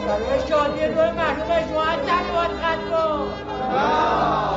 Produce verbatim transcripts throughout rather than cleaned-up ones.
برای شادی روح مرحوم شما صلوات ختم کن.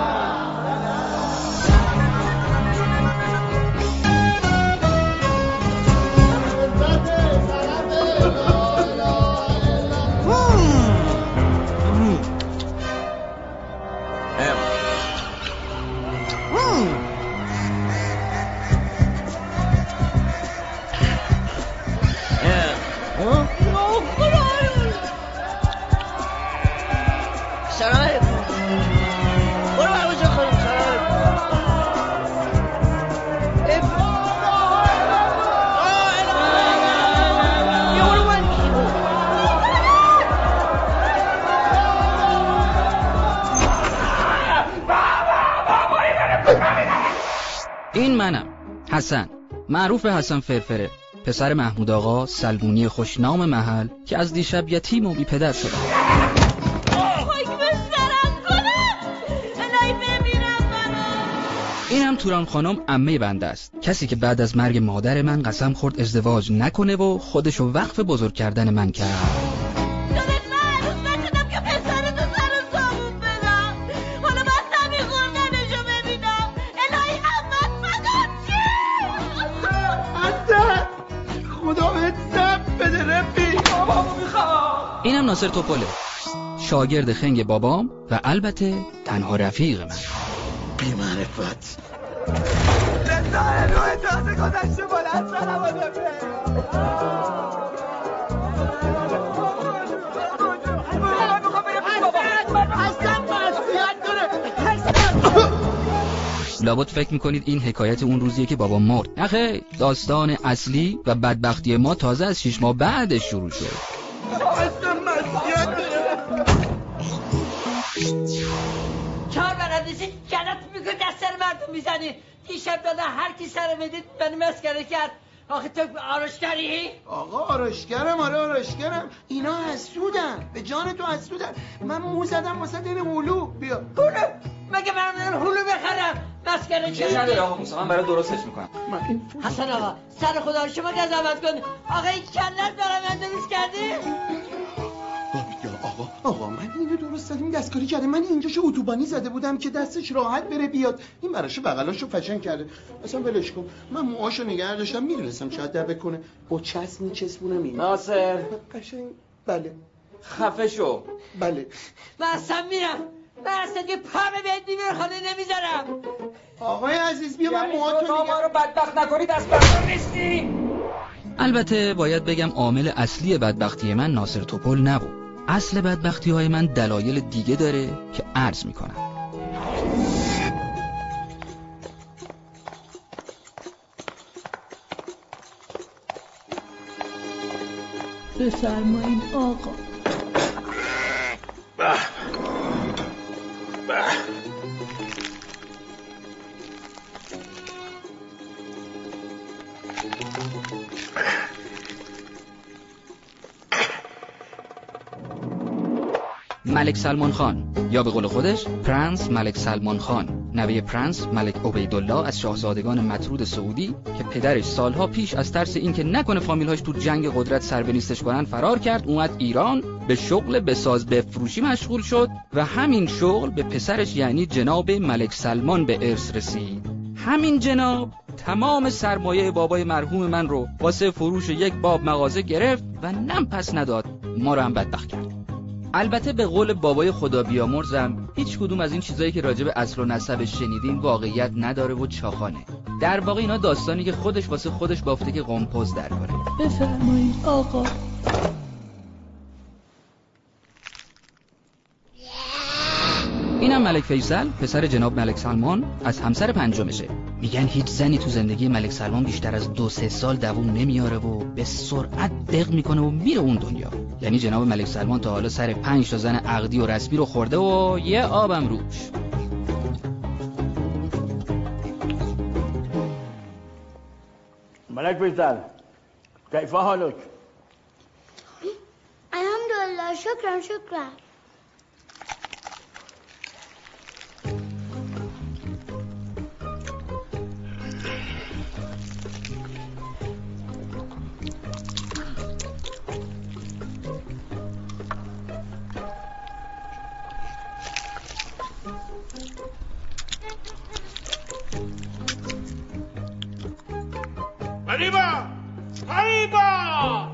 این منم، حسن، معروف به حسن فرفره، پسر محمود آقا سلمونی خوشنام محل که از دیشب یتیم و بی پدر شده. اینم توران خانم عمه بنده است، کسی که بعد از مرگ مادر من قسم خورد ازدواج نکنه و خودشو وقف بزرگ کردن من کرد. اینم ناصر توپله، شاگرد خنگ بابام و البته تنها رفیق من. بی معرفت لذای روی تازه گذشته بلند سلامانه لابد فکر میکنید این حکایت اون روزیه که بابا مرد. نخیر، داستان اصلی و بدبختی ما تازه از شش ماه بعدش شروع شد. چهار برندیسی جنت میکنی دست سر مردم میزنی. دیشب داده هر کی سر بدید منو مسکره کرد. آخه تو آرشگری؟ آقا آرشگرم، آره آرشگرم. اینا حسودن، به جان تو حسودن. من مو زدم واسه این هلو. بیا هلو؟ مگه من هلو بخرم؟ مسکره چی؟ چه نداره آقا موسی، من برای درستش میکنم. حسن آقا سر خدا رو شما قضاوت کن. آقا این کلت برای من درست کردی؟ آقا آقا من اینو درست زدم، دستکاری کرده. من اینجاشو اتوبانی زده بودم که دستش راحت بره بیاد. این براشو بغلاشو فشن کرده. اصلا ولش کن. من موهاشو نگه داشتم، میدونستم شاید در بکنه. با چسب میچسبونم این. ناصر قشنگ. بله خفه شو. بله من اصلا میرم. من اصلا که پا به بیت نیمیر خانه نمیذارم. آقای عزیز بیا من موهاتو نگه. ما رو بدبخت نکنید از بردار نیستی. البته باید بگم عامل اصلی بدبختی من ناصر توپل نبود. اصل بدبختی های من دلایل دیگه داره که عرض میکنم. بفرمایید آقا. به به ملک سلمان خان، یا به قول خودش پرنس ملک سلمان خان، نوه پرنس ملک عبیدالله از شاهزادگان مطرود سعودی که پدرش سالها پیش از ترس اینکه نکنه فامیل‌هاش تو جنگ قدرت سر به نیستش کنن فرار کرد، اومد ایران، به شغل بساز بفروشی مشغول شد و همین شغل به پسرش یعنی جناب ملک سلمان به ارث رسید. همین جناب تمام سرمایه بابای مرحوم من رو واسه فروش یک باب مغازه گرفت و نم پس نداد، ما رو هم بدبخت کرد. البته به قول بابای خدا بیامرزم هیچ کدوم از این چیزایی که راجع به اصل و نسبش شنیدین واقعیت نداره و چاخانه. در واقع اینا داستانی که خودش واسه خودش بافته که قمپوز در کنه. بفرمایید آقا. اینم ملک فیصل، پسر جناب ملک سلمان، از همسر پنجمشه. میگن هیچ زنی تو زندگی ملک سلمان بیشتر از دو سه سال دووم نمیاره و به سرعت دق میکنه و میره اون دنیا. یعنی جناب ملک سلمان تا حالا سر پنج تا زن عقدی و رسمی رو خورده و یه آبم روش. ملک فیصل کیف حالک؟ الحمدلله شکرم شکرم. فریبا فریبا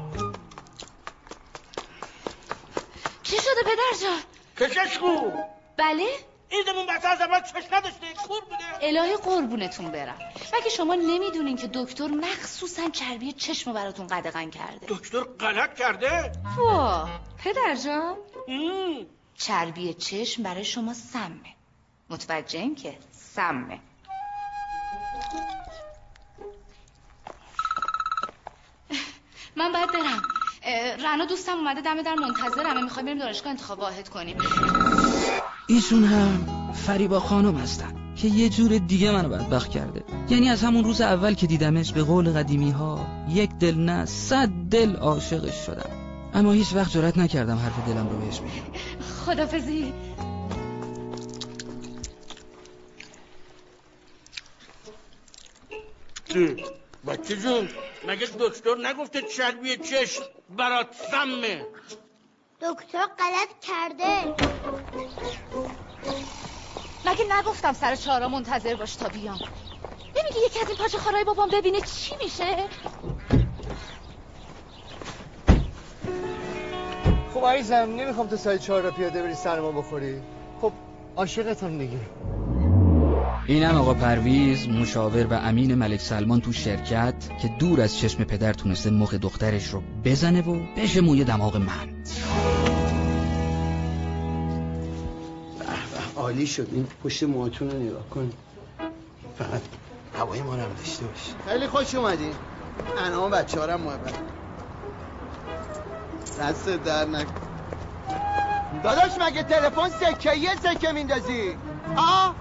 چی شده پدر جان؟ کشش خوب. بله؟ ایدمون بسه از اول چش نداشته قربونه. الهی قربونتون برم. مگه شما نمیدونین که دکتر مخصوصا چربی چشمو براتون قدغن کرده؟ دکتر غلط کرده؟ وا پدر جان ام. چربی چشم برای شما سمه. متوجهین که سمه. من باید برم. رنا دوستم اومده دم در منتظرمه، میخوایم بریم دانشگاه انتخاب واحد کنیم. ایشون هم فریبا خانم هستن که یه جور دیگه منو بدبخت کرده. یعنی از همون روز اول که دیدمش به قول قدیمی ها یک دل نه صد دل عاشقش شدم، اما هیچ وقت جرئت نکردم حرف دلم رو بهش بگم. خدافظی. بچه جون مگه دکتر نگفته چربی چشم برات سمه؟ دکتر غلط کرده. مگه نگفتم سر چهارا منتظر باش تا بیام؟ نمیگی یکی از این پاچه خارای بابام ببینه چی میشه؟ خب عزیزم نمیخوام تو سایت چهار را پیاده بری سرما بخوری. خب عاشقتم دیگه. اینم آقا پرویز، مشاور و امین ملک سلمان تو شرکت که دور از چشم پدر تونسته مخ دخترش رو بزنه و بشه موی دماغ من. عالی شد. این پشت موهاتون رو نگاه کن، فقط هوای ما رو داشته باش. خیلی خوش اومدین. انعام بچه ها رو محبت دست در نکن. داداش مگه تلفن سکه یه سکه میندازی؟ آه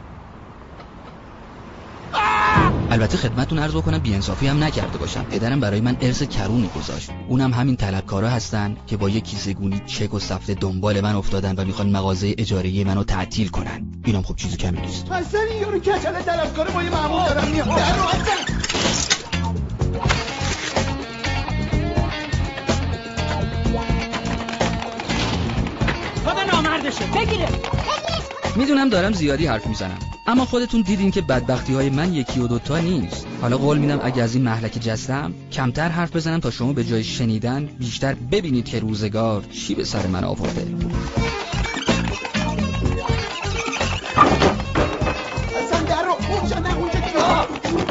البته خدمتتون عرض بکنم بی‌انصافی هم نکرده باشم. پدرم برای من ارث کرونی گذاشت. اونم همین طلبکارا هستن که با یک کیسه گونی چک و سفته دنبال من افتادن و میخوان مغازه اجاره‌ای منو تعطیل کنن. اینم خب چیزی کمی نیست. اصلا این یارو کچل طلبکاره با یه مأمور دارم میاد. در رو اصلا خدا نامردشه بگیره. میدونم دارم زیادی حرف میزنم، اما خودتون دیدین که بدبختی های من یکی و دوتا نیست. حالا قول میدم اگه از این مهلک جستم کمتر حرف بزنم تا شما به جای شنیدن بیشتر ببینید که روزگار چی به سر من آورده. اصلا در رو اونجا نه اونجا کیا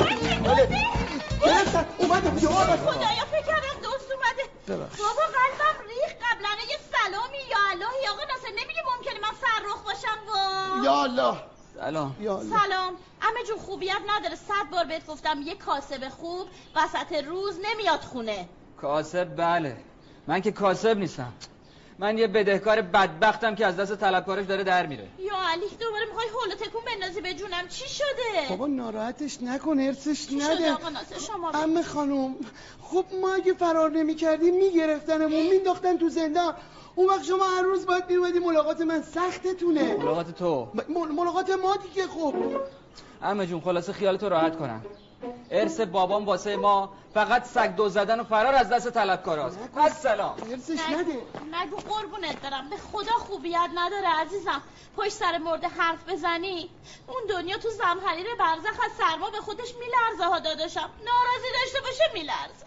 گرفتن اومدم جواب خدایا فکر کردم دوست اومده. بابا قلبم ریخ. قبلا یه سلامی یا الهی آقا ناصر نمیگه ممکنه من فرخ باشم وا. یا الله. سلام. سلام. عمه جون خوبیت نداره. صد بار بهت گفتم یه کاسب خوب وسط روز نمیاد خونه. کاسب؟ بله من که کاسب نیستم. من یه بدهکار بدبختم که از دست طلبکارش داره در میره. یا علی دوباره میخوای هولو تکون بندازی به جونم. چی شده؟ بابا ناراحتش نکن، ارثش چی نده. شده آقا ناصر شما؟ عمه خانم خب ما اگه فرار نمی کردیم میگرفتنمون مینداختن تو زندان. اون وقت شما هر روز باید میومدی ملاقات من. سختتونه. ملاقات تو؟ م- ملاقات ما دیگه. خب عمه جون خلاصه خیالتو راحت کنم. ارث بابام واسه ما فقط سگ دو زدن و فرار از دست طلبکاراست. السلام. ارثش نده. نگو قربونت برم. به خدا خوبیت نداره عزیزم. پشت سر مرده حرف بزنی. اون دنیا تو زمحریر برزخ از سرما به خودش میلرزه ها داداشم. ناراضی داشته باشه میلرزه.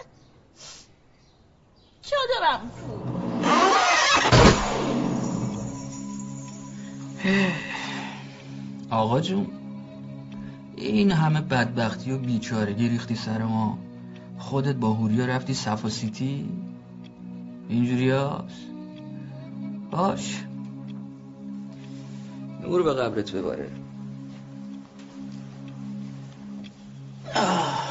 چادرم آقا جون این همه بدبختی و بیچارگی ریختی سر ما، خودت با هوریا رفتی صفا سیتی؟ اینجوری هست؟ باش نور به قبرت بباره. آه.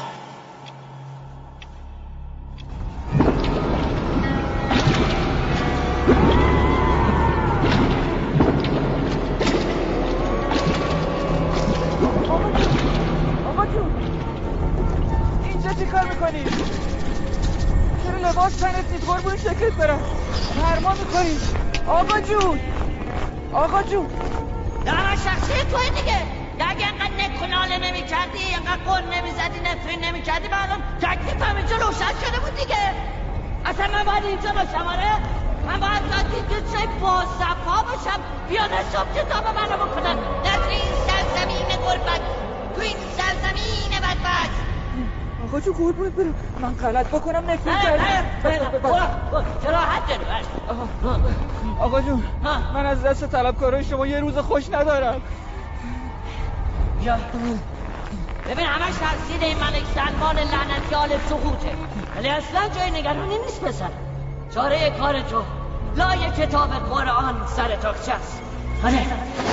کار میکنی؟ چرا لباس تنت نیست؟ قربون شکلت برم. فرما میکنی آقا جون. آقا جون دارم شخصی توی دیگه. اگه اینقدر نکناله نمی کردی، اینقدر قول نمی زدی، نفرین نمی کردی، بعدم تکلیف هم اینجا روشن شده بود دیگه. اصلا من باید اینجا باشم. آره من باید اینجا چه با صفا باشم بیان صبح کتاب منو بکنن. در این سرزمین غربت، تو این سرزمین بدبخت آقا جو قربونت برم من غلط بکنم نفرین کردم چرا حد داری؟ آقا جون من از دست طلبکارای شما یه روز خوش ندارم. یا ببین همش تقصیر این ملک سلمان لعنتیال سقوطه، ولی اصلا جای نگرانی نیست پسر. چاره کار تو لای کتاب قرآن سر تاقچه است. آره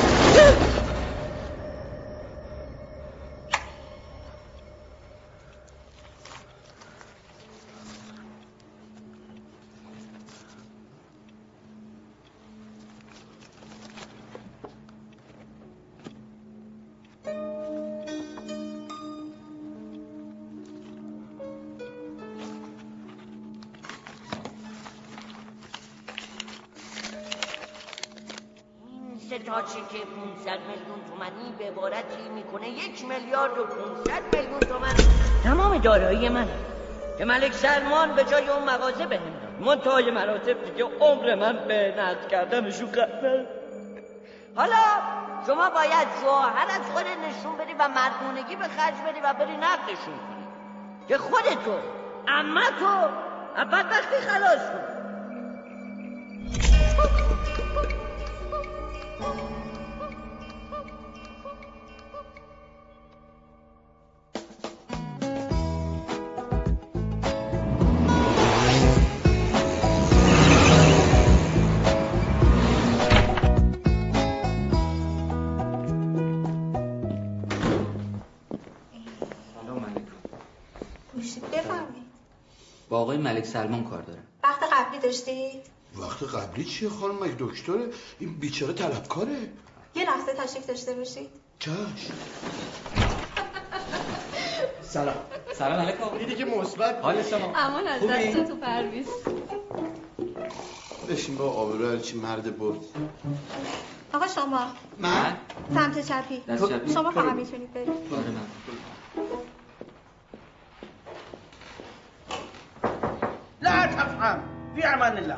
تا چه که پونصد میلیون تومانی به عبارتی میکنه یک میلیارد و پونصد میلیون تومن تمام دارایی من که ملک سلمان به جای اون مغازه بهم داد. منتهای مراتب دیگه عمر من به نقد کردنشو قدر. حالا شما باید ظاهر از خود نشون بدی و مردونگی به خرج بدی و بری نقدشون کنی که خودتو عمتو از بدبختی خلاص کنی. با آقای ملک سلمان کار دارم. وقت قبلی داشتید؟ وقت قبلی چیه خانم؟ مگه دکتره؟ این بیچاره طلبکاره. یه لحظه تشریف داشته باشید. چشم. سلام. سلام علیکم. دیدی که مثبت. حال شما؟ امان از دست تو پرویز. بشین با آبرو هرچی مرد برد. آقا شما. من؟ سمت چپی. دست چپی. شما فقط میتونید برید. آره من. لا تفهم فی امان الله.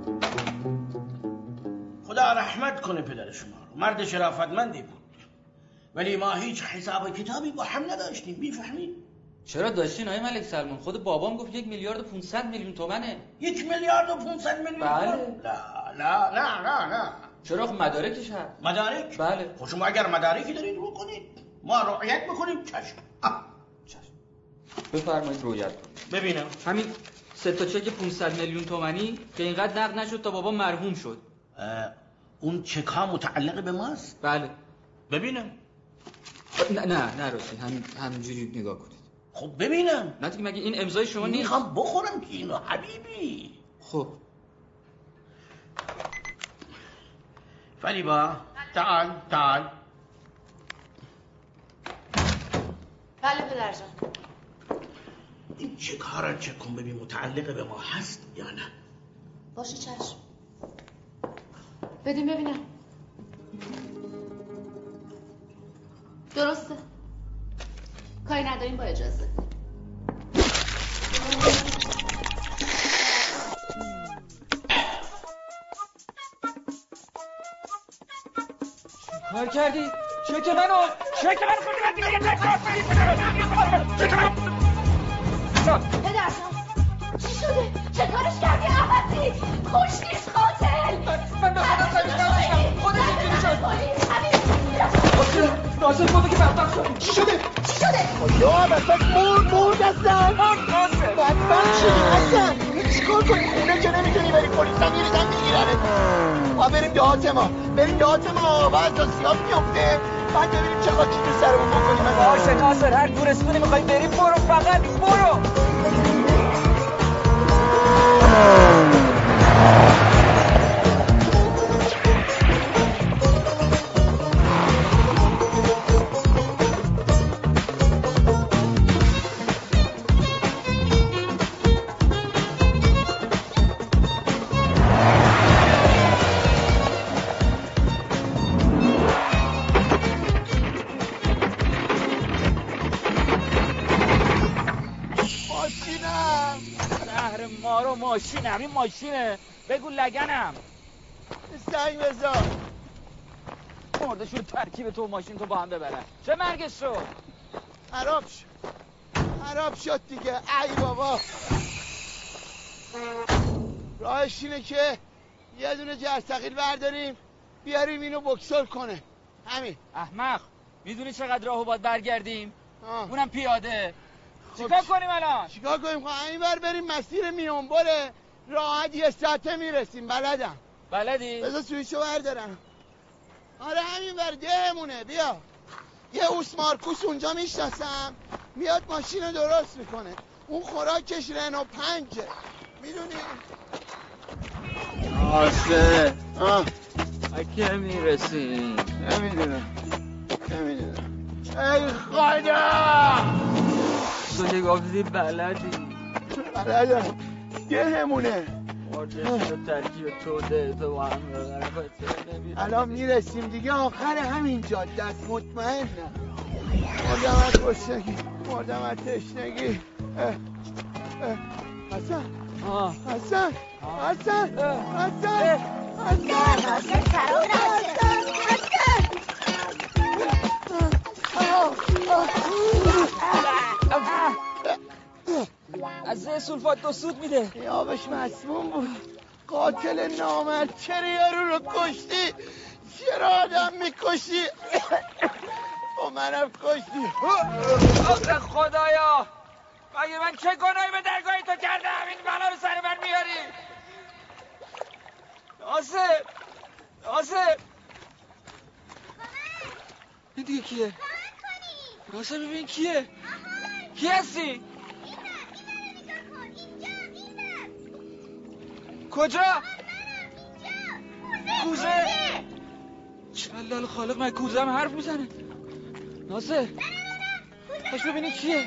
خدا رحمت کنه پدر شما رو، مرد شرافتمندی بود، ولی ما هیچ حساب کتابی با هم نداشتیم. میفهمید؟ چرا داشتین آقای ملک سلمان؟ خود بابام گفت یک میلیارد و پونصد میلیون تومنه. یک میلیارد و پونصد میلیون بله. تومن؟ لا لا نه نه نه. چرا؟ خب مدارکش هست. مدارک؟ بله. خب شما اگر مدارکی دارید رو کنید، ما رعایت بکنیم. چشم. چشم. بفرمایید رعایت کنید. ببینم همین سه تا چک پونصد میلیون تومانی که اینقدر نقد نشد تا بابا مرحوم شد. اون چک ها متعلق به ماست؟ بله. ببینم. نه نه نه راستی همین همینجوری نگاه کنید. خب ببینم. نه دیگه مگه این امضای شما نیست؟ میخوام بخورم که اینو حبیبی. خب فلیبا تعال تعال. بله پدرجان. این چک ها را چک کن ببین متعلق به ما هست یا نه. باشه چشم. بدیم ببینم. درسته. کاری نداریم با اجازه. کار کردی؟ چک منو چک منو خودی من دیگه یه تکرار بدید چک منو پدرجان چی شده؟ چه کارش کردی احمدی؟ خوش نیست قاتل. من به خودم سمیش نداشتم خودش اینجوری شد. ناصر بوده که بدبخت شد. چی شده؟ چی شده؟ خدا بسات مرد مرد هستن. ناصر بدبخت شدی هستن. چی کار کنی؟ خونه که نمیتونی بری پلیس هم میریزن میگیرنه. ما بریم دهات ما بریم دهات ما و از سیاه میفته بعد ببینیم چه خاکی تو سرمون بکنیم. باشه ناصر هر گورستونی میخوایی بری برو فقط برو. ماشینم این ماشینه بگو لگنم سنگ بذار مردشون ترکیب تو ماشین تو با هم ببرن چه مرگش رو خراب شد خراب شد دیگه. ای بابا راهش اینه که یه دونه جرثقیل برداریم بیاریم اینو بکسل کنه. همین. احمق میدونی چقدر راهو باید برگردیم؟ آه. اونم پیاده. چیکار کنیم الان؟ چیکار کنیم؟ خب این بر بریم مسیر میونبره راحت یه ساعته میرسیم. بلدم. بلدی؟ بذار سویچو بردارم. آره همین بر دهمونه. بیا یه اوس مارکوس اونجا میشناسم میاد ماشین رو درست میکنه. اون خوراکش رنو پنجه میدونی؟ آسه آه اگه میرسیم نمیدونم نمیدونم. ای خدا تو که گفتی بلدی. بلدم دهمونه. آجه ترکیب تو ده تو با هم الان میرسیم دیگه آخر همین جاده است. مطمئنم. مردم از گشنگی مردم از تشنگی. حسن حسن حسن حسن از زه سولفات دو سود میده. این آبش مسموم بود. قاتل نامرد چرا یارو رو کشتی؟ چرا آدم میکشی؟ و منم کشتی. آخه خدایا مگه من چه گناهی به درگاه تو کردم این بلا رو سر من میاری؟ ناصر ناصر این دیگه کیه؟ ناصر ببین کیه؟ کی هستی؟ کجا؟ کوزه؟ چلال خالق من کوزه هم حرف میزنه. ناصر باش ببینی کیه؟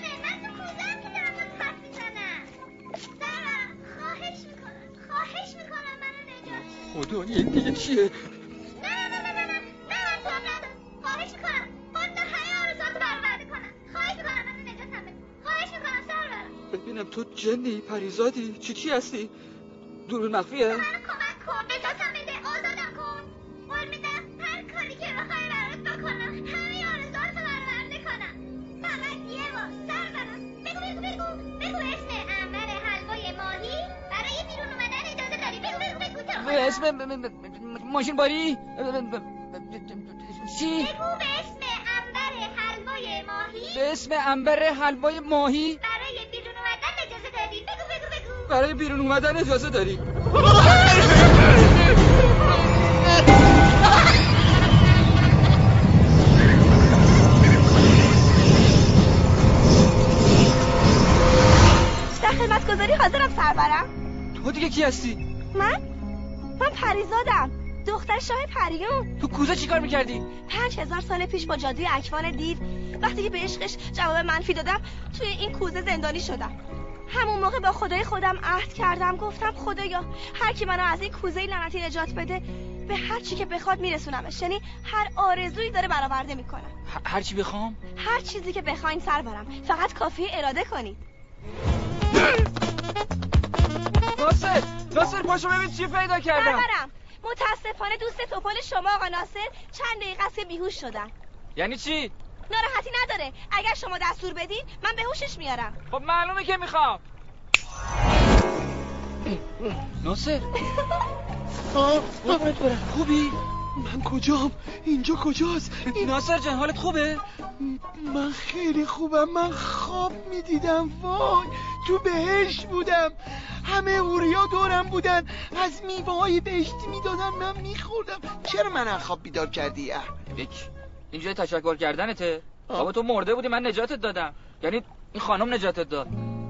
خدا این دیگه چیه؟ نه نه نه نه نه نه من تو ندارم. خواهش میکنم خود در همه آرزوات برآورده کنم. خواهش میکنم من نجاتم بده. خواهش میکنم سرورم. ببینم تو جنی پریزادی چی چی هستی؟ دوربین مخفیه؟ من کمک کن نجاتم بده آزادم کن. قول میدم هر کاری که بخوای برات بکنم. همه آرزوات برآورده کنم. فقط یه بار سرورم. بگو بگو بگو بگو اسم عنبر حلوای ماهی برای بیرون اومدن اجازه داری. بگو بگو بگو تو اسم ماشین باری؟ چی؟ بگو به اسم عنبر حلوای ماهی. به اسم عنبر حلوای ماهی برای بیرون اومدن اجازه داری. بگو بگو بگو برای بیرون اومدن اجازه داری. در خدمتگزاری حاضرم سرورم. تو دیگه کی هستی؟ من؟ من پریزادم دختر شاه پریون. تو کوزه چی کار میکردی؟ پنج هزار سال پیش با جادوی اکوان دیو وقتی که به عشقش جواب منفی دادم توی این کوزه زندانی شدم. همون موقع با خدای خودم عهد کردم گفتم خدایا هر کی منو از این کوزه لعنتی نجات بده به هر چی که بخواد میرسونمش. یعنی هر آرزویی داره برآورده میکنم. هر چی بخوام؟ هر چیزی که بخواین سرورم فقط کافیه اراده کنید. ناصر ناصر پاشو ببین چی پیدا کردم. سرورم متاسفانه دوست توپل شما آقا ناصر چند دقیقه است که بیهوش شدن. یعنی چی؟ ناراحتی نداره اگر شما دستور بدین من به هوشش میارم. خب معلومه که میخوام. ناصر قربونت برم خوبی؟ من کجام؟ اینجا کجاست؟ این... ناصر جان حالت خوبه؟ من خیلی خوبم. من خواب میدیدم. وای تو بهشت بودم. همه اوریا دورم بودن از میوه های بهشتی میدادن من میخوردم. چرا من از خواب بیدار کردی؟ یک اینجا تشکر کردنته. بابا تو مرده بودی من نجاتت دادم. یعنی این خانم نجاتت داد.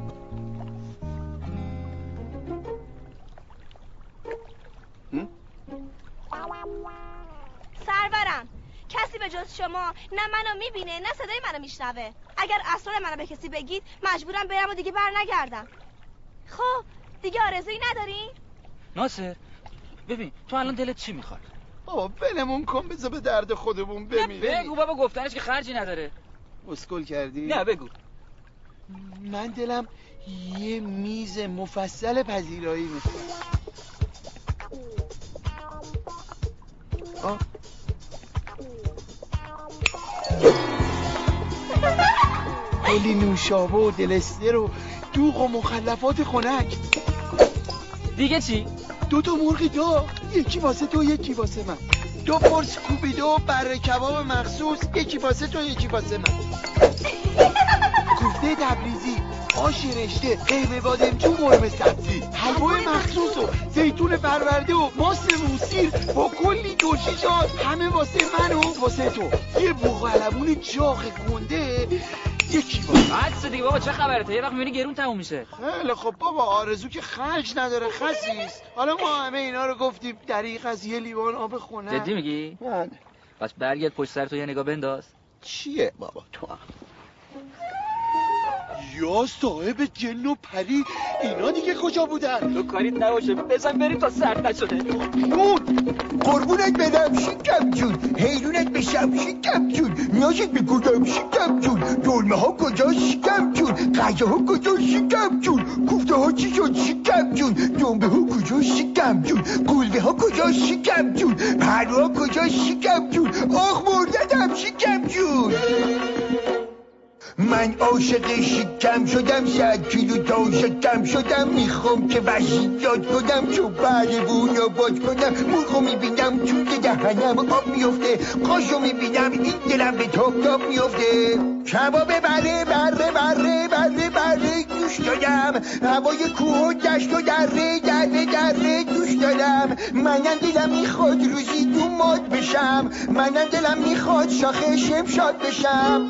سرورم کسی به جز شما نه منو میبینه نه صدای منو میشنوه. اگر اسرار منو به کسی بگید مجبورم برم و دیگه بر نگردم. خب دیگه آرزویی نداری؟ ناصر ببین تو الان دلت چی میخواد؟ بابا ولمون کن بذار به درد خودمون بمیریم. بگو بابا گفتنش که خرجی نداره. اسکول کردی؟ نه بگو. من دلم یه میز مفصل پذیرایی میخواد. آه کلی نوشابه و دلستر و دوغ و مخلفات خنک. دیگه چی؟ دو تا مرغ داغ، یکی واسه تو یکی واسه من. دو پرس کوبیدو بره کباب مخصوص، یکی واسه تو یکی واسه من. کوفته تبریزی، آش رشته، قیمه بادمجون، قرمه سبزی، حلوای مخصوص و زیتون پرورده و ماست موسیر با کلی دوشیشات، همه واسه من و واسه تو. یه بوغلمون چاق گنده یکی واسه. بس دیگه بابا، چه خبرته؟ یه وقت میبینی گرون تموم میشه. خیلی خب بابا، آرزو که خرج نداره، خسیس. حالا ما همه اینا رو گفتیم دریغ از یه لیوان آب خونه. جدی میگی؟ من بس برگرد پشت سر تو یه نگاه بنداز. چیه بابا تو هم؟ یا صاحب جن و پری، اینا دیگه کجا بودن؟ تو کاریت نباشه، بزن بریم تا سرد نشده. نون قربونت بدم شکم جون، حیرونت بشم شکم جون، نیازت بکنم شکم جون، دلمه ها کجا شکم جون، غذا ها کجا شکم جون، کوفته ها چی شد شکم جون، دنبه ها کجا شکم جون، گلبه ها کجا شکم جون، پرو ها کجا شکم جون، آخ مرددم شکم جون. من عاشق شکم شدم، صد کیلو تا شکم شدم، میخوام که وحشی یاد کنم، چون بعد بونا باز کنم، مرغو میبینم تو دهنم آب میفته، قاشو میبینم این دلم به تاب تاب میفته. کباب بره بره بره بره بره گوش دادم، هوای کوه و دشت و دره دره دره گوش دادم. منم دلم میخواد روزی دو ماد بشم، منم دلم میخواد شاخه شمشاد بشم.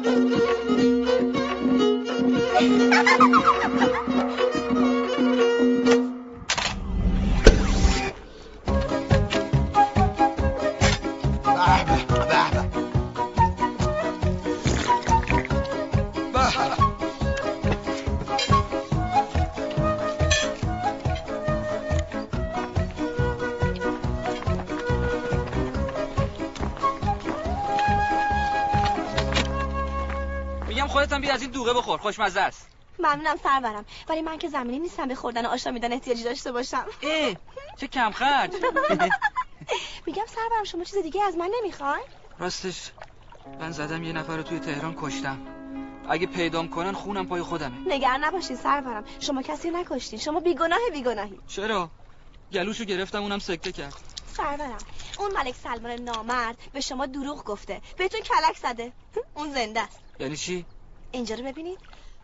خودت هم بیا از این دوغه بخور، خوشمزه است. ممنونم سرورم، ولی من که زمینی نیستم به خوردن آشامیدن احتیاجی داشته باشم. ای چه کم خرج. میگم سرورم شما چیز دیگه از من نمیخوای؟ راستش من زدم یه نفر رو توی تهران کشتم، اگه پیدام کنن خونم پای خودمه. نگران نباشین سرورم، شما کسی نکشتین، شما بیگناه بیگناهی. چرا؟ گلوشو گرفتم اونم سکته کرد. سرورم اون ملک سلمان نامرد به شما دروغ گفته، بهتون کلک زده، اون زنده است. یعنی چی؟ اینجا رو ببینید.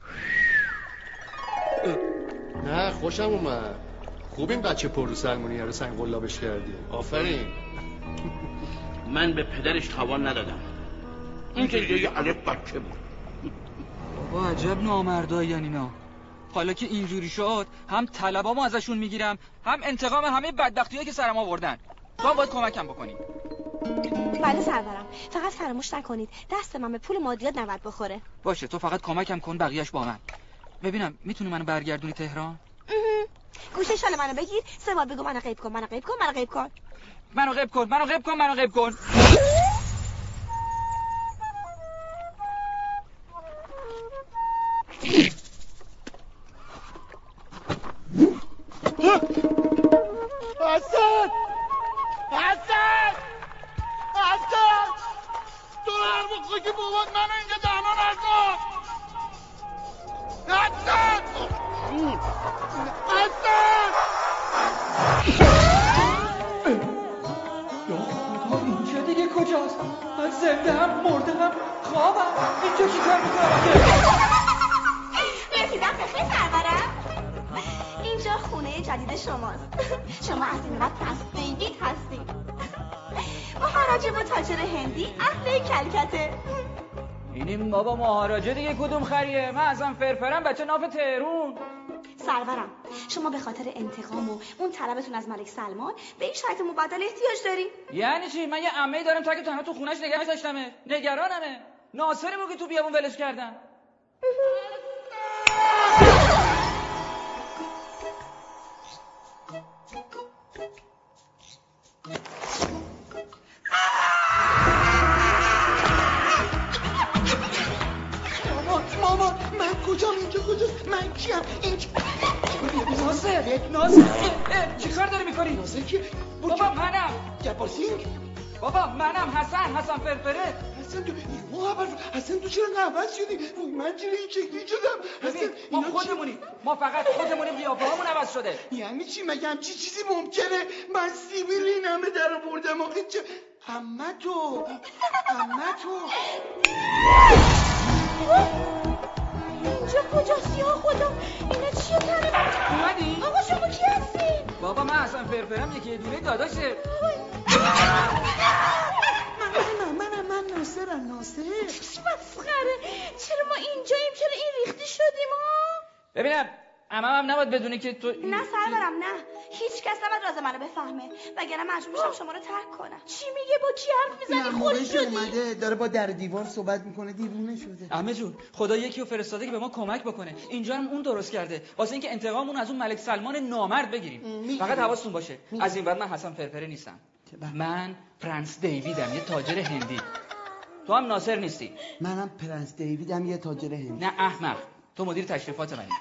نه خوشم اومد، خوب این بچه پرو سلمونیه رو سنگ قلابش کردی، آفرین. من به پدرش تاوان ندادم، این که یه الف بچه بود. بابا عجب نامردایی اینا. حالا که اینجوری شد هم طلبامو ازشون میگیرم، هم انتقام همه بدبختیایی که سرم آوردن. تو هم باید کمکم بکنی. بله سرورم، فقط فراموش نکنید دست من به پول مادیات نباید بخوره. باشه، تو فقط کمکم کن، بقیه‌اش با من. ببینم میتونی منو برگردونی تهران؟ گوشه شال منو بگیر، سه بار بگو منو غیب کن، منو غیب کن، منو غیب کن. منو غیب کن، منو غیب کن، منو غیب کن. حسن! حسن! حسن! تو هر موقع که بابات منو اینجا تنها نکن! حسن! حسن! یا خدا اینجا دیگه کجاست؟ من زنده هم مرده هم خوابم، اینجا چی کار میکنم؟ رسیدم به خیلی سرورم. اینجا خونه جدید شماست. شما از این وقت تصدیقیت هستی. مهاراجه و تاجر هندی اهل کلکته. اینیم بابا مهاراجه دیگه کدوم خریه؟ من ازم فرفرم بچه ناف تهرون. سرورم شما به خاطر انتقام و اون طلبتون از ملک سلمان به این شرط مبادله احتیاج داری؟ یعنی چی؟ من یه عمه‌ای دارم تا که تنها تو خونش نگه داشتمه. نگرانمه. ناصری بود که تو بیابون ولش کردن. مامان مامان من کجام؟ اینجا کجاست؟ من کیم؟ اینجا ناصر ناصر چی کار داری میکنی؟ ناصر کی؟ بابا منم جبار سینگ. بابا منم حسن حسن فرفره. حسن تو حسن تو چرا عوض شدی؟ وای من چرا این شکلی شدم؟ حسن ما خودمونیم، ما فقط خودمونیم، قیافه‌هامون عوض شده. یعنی چی؟ مگه همچی چیزی ممکنه؟ من سیبیل این همه در آوردم آخه چه؟ عمه تو عمه تو اینجا کجاست یا خدا؟ اینا چیه تنه؟ اومدی؟ آقا شما کی هستین؟ بابا من حسن فرفرم، یکی دونه داداشه. من من من ناصرم ناصر. مسخره. چرا ما اینجاییم؟ چرا این ریختی شدیم ها؟ ببینم عمم هم نباید بدونی که تو نه سرورم نه، هیچ کس نباید راز منو بفهمه وگرنه مجبور میشم شما رو ترک کنم. چی میگه؟ با کی حرف میزنی؟ خوش شدی؟ اومده داره با در دیوار صحبت میکنه، دیوونه شده. عمه جون خدا یکی رو فرستاده که به ما کمک بکنه. اینجا هم اون درست کرده واسه اینکه انتقاممون از اون ملک سلمان نامرد بگیریم. فقط حواستون باشه از این بعد من حسن فرفره نیستم، من پرنس دیویدم، یه تاجر هندی. تو هم ناصر نیستی. منم پرنس دیویدم، یه تاجر هندی. نه احمق، تو مدیر تشریفات منی.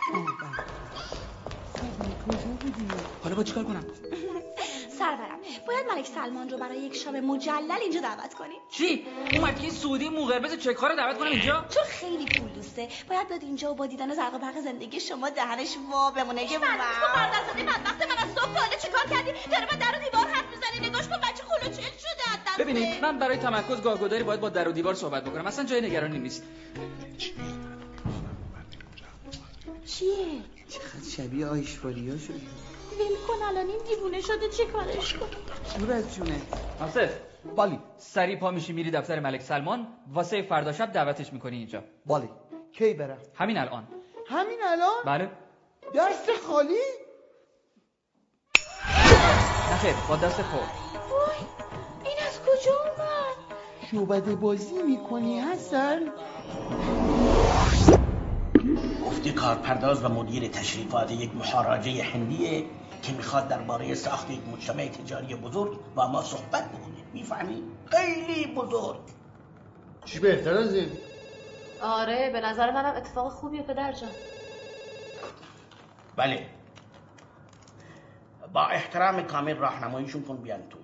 کجا بودی؟ حالا با چیکار کنم؟ سرورم باید ملک سلمان رو برای یک شام مجلل اینجا دعوت کنیم. چی؟ اومد که سعودی موقربز چک‌ها رو دعوت کنم اینجا؟ چون خیلی پول دوسته باید بیاد اینجا و با دیدن زرق و برق زندگی شما دهنش وا بمونه. یه واو تو بردستی بدبخت من از صبح تا حالا چیکار کردی؟ داره با در و دیوار حرف میزنی. نگاش کن بچه خلوچل شده از دست. ببینید من برای تمرکز گاه‌گداری باید با در و دیوار صحبت بکنم، اصلا جای نگرانی نیست. چیه؟ چقدر شبیه آیشواریا شدی. ول کن الان این دیوونه شده چه کارش کنم؟ صورت جونه. ناصر بالی سری پا میشی میری دفتر ملک سلمان، واسه فردا شب دعوتش میکنی اینجا. بالی. کی برم؟ همین الان. همین الان؟ بله. دست خالی؟ نخیر با دست پر. وای این از کجا اومد؟ شعبده بازی میکنی حسن؟ گفته کارپرداز و مدیر تشریفات یک مهاراجه هندیه که میخواد درباره ساخت یک مجتمع تجاری بزرگ با ما صحبت بکنه. میفهمی؟ خیلی بزرگ. چی بهتر از این؟ آره به نظر منم اتفاق خوبیه پدر جان. بله با احترام کامل راهنماییشون کن بیان تو.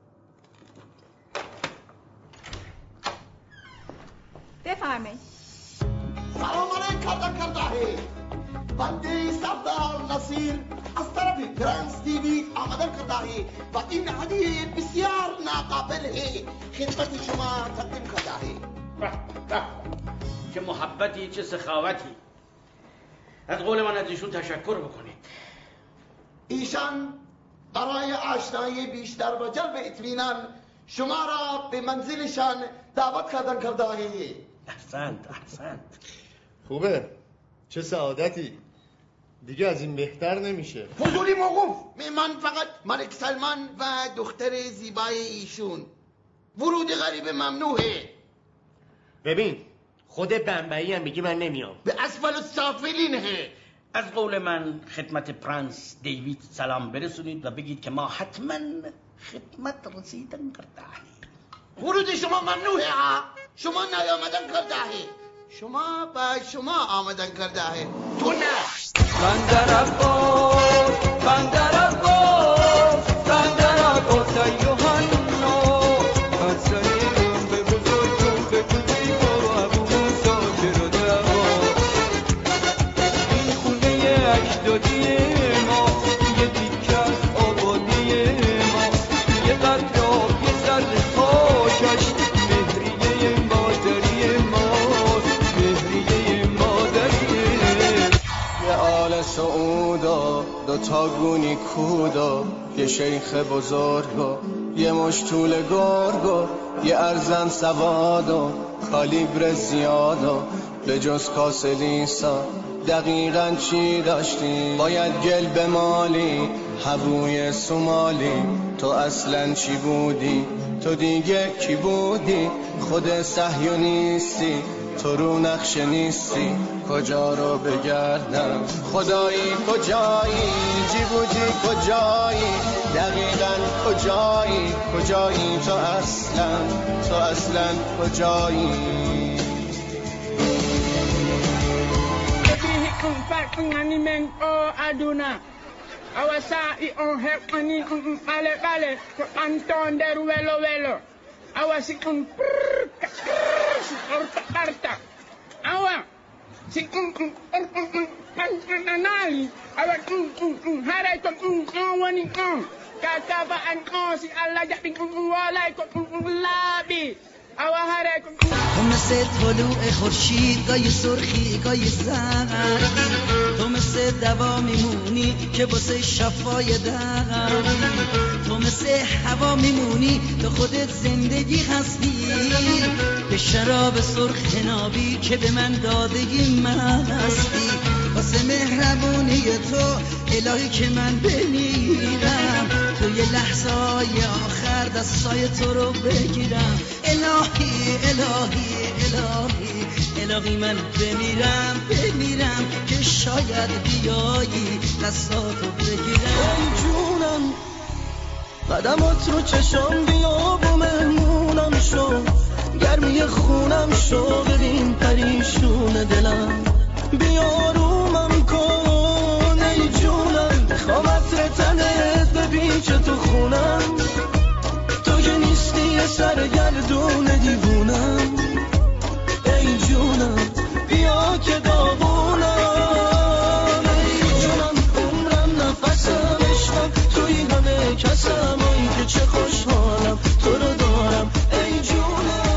بفرمایید. سلام علیکم کردن کرده بنده سردار نصیر از طرف پرنس دیوید آمدن کرده و این هدیه بسیار ناقابله خدمت شما تقدیم کرده. چه محبتی، چه سخاوتی. از قول من از ایشون تشکر بکنید. ایشان برای آشنایی بیشتر و جلب اطمینان شما را به منزلشان دعوت کردن کرده. احسنت احسنت. خوبه، چه سعادتی. دیگه از این بهتر نمیشه. حضوری موقوف. من فقط ملک سلمان و دختر زیبای ایشون. ورود غریب ممنوعه. ببین خود بمبئی هم بگی من نمیام. به اسفل السافلینه. از قول من خدمت پرنس دیوید سلام برسونید و بگید که ما حتما خدمت رسیدن کرده. ورود شما ممنوعه. شما نیامدن کرده. شما با شما آمدن کرده. تو نه. بندر عباس بندر عباس بندر عباس یوحنا حسنیم به بزرگم به کوچیک و ابو موسی چرا دعوا. این خونه اجدادی ما یه دیگه از آبادی ما یه قطار یه سر خاکش مهریه مادری ماست مهریه مادری. یه آل سعودا دوتا گونی کودا یه شیخ بزرگا یه مشتول گرگا یه ارزن سوادا کالیبر زیادا به جز کاسه لیسا دقیقا چی داشتی؟ باید گل بمالی هووی سومالی. تو اصلا چی بودی؟ تو دیگه کی بودی؟ خود صهیونیستی تو رو نقشه نیستی. کجا رو بگردم خدایی کجایی؟ جیبوتی کجایی؟ دقیقا کجایی؟ کجایی تو اصلا تو اصلا کجایی؟ Ngani meng o aduna awasa I on hep ani ale ale Anton deru velo velo awa si un karta awa si un anali awa haray ko wani kataba an si Allah jadi walay ko labi awa haray ko تو مثل طلوع خورشید گاهی سرخی گاهی زردی تو مثل دوا میمونی که واسه شفای دردی تو مثل هوا میمونی تو خودت زندگی هستی به شراب سرخ نابی که به من دادگی مستی واسه مهربونی تو الهی که من بمیرم تو یه لحظه های آخر دستای تو رو بگیرم الهی الهی الهی الهی من بمیرم بمیرم که شاید بیایی دستاتو بگیرم ای جونم قدمات رو چشام بیا و مهمونم شو گرمی خونم شو ببین پریشون دلم بیا رومم کن ای جونم میخوام عطر تنت بپیچه تو خونم تو که نیستی سرگردون دیوونم ای جونم بیا که داغونم ای جونم عمرم نفسم عشقم توی همه کسم ای که چه خوشحالم تو رو دارم ای جونم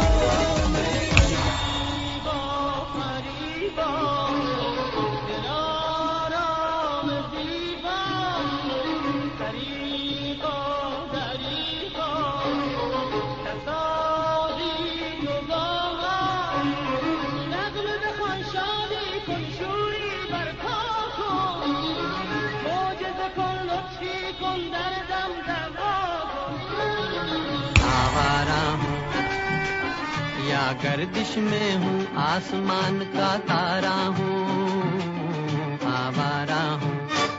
गर्दिश में हूँ आसमान का तारा हूँ आवारा हूँ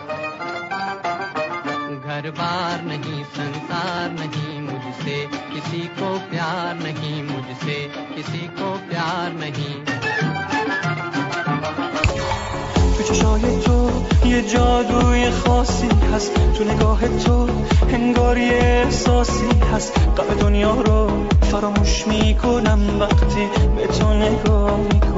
घर बार नहीं संसार नहीं मुझसे किसी को प्यार नहीं मुझसे किसी को प्यार नहीं تو چشای تو یه جادوی خاصی هست تو نگاه تو انگار یه احساسی هست قلب دنیا رو فراموش میکنم وقتی به تو نگاه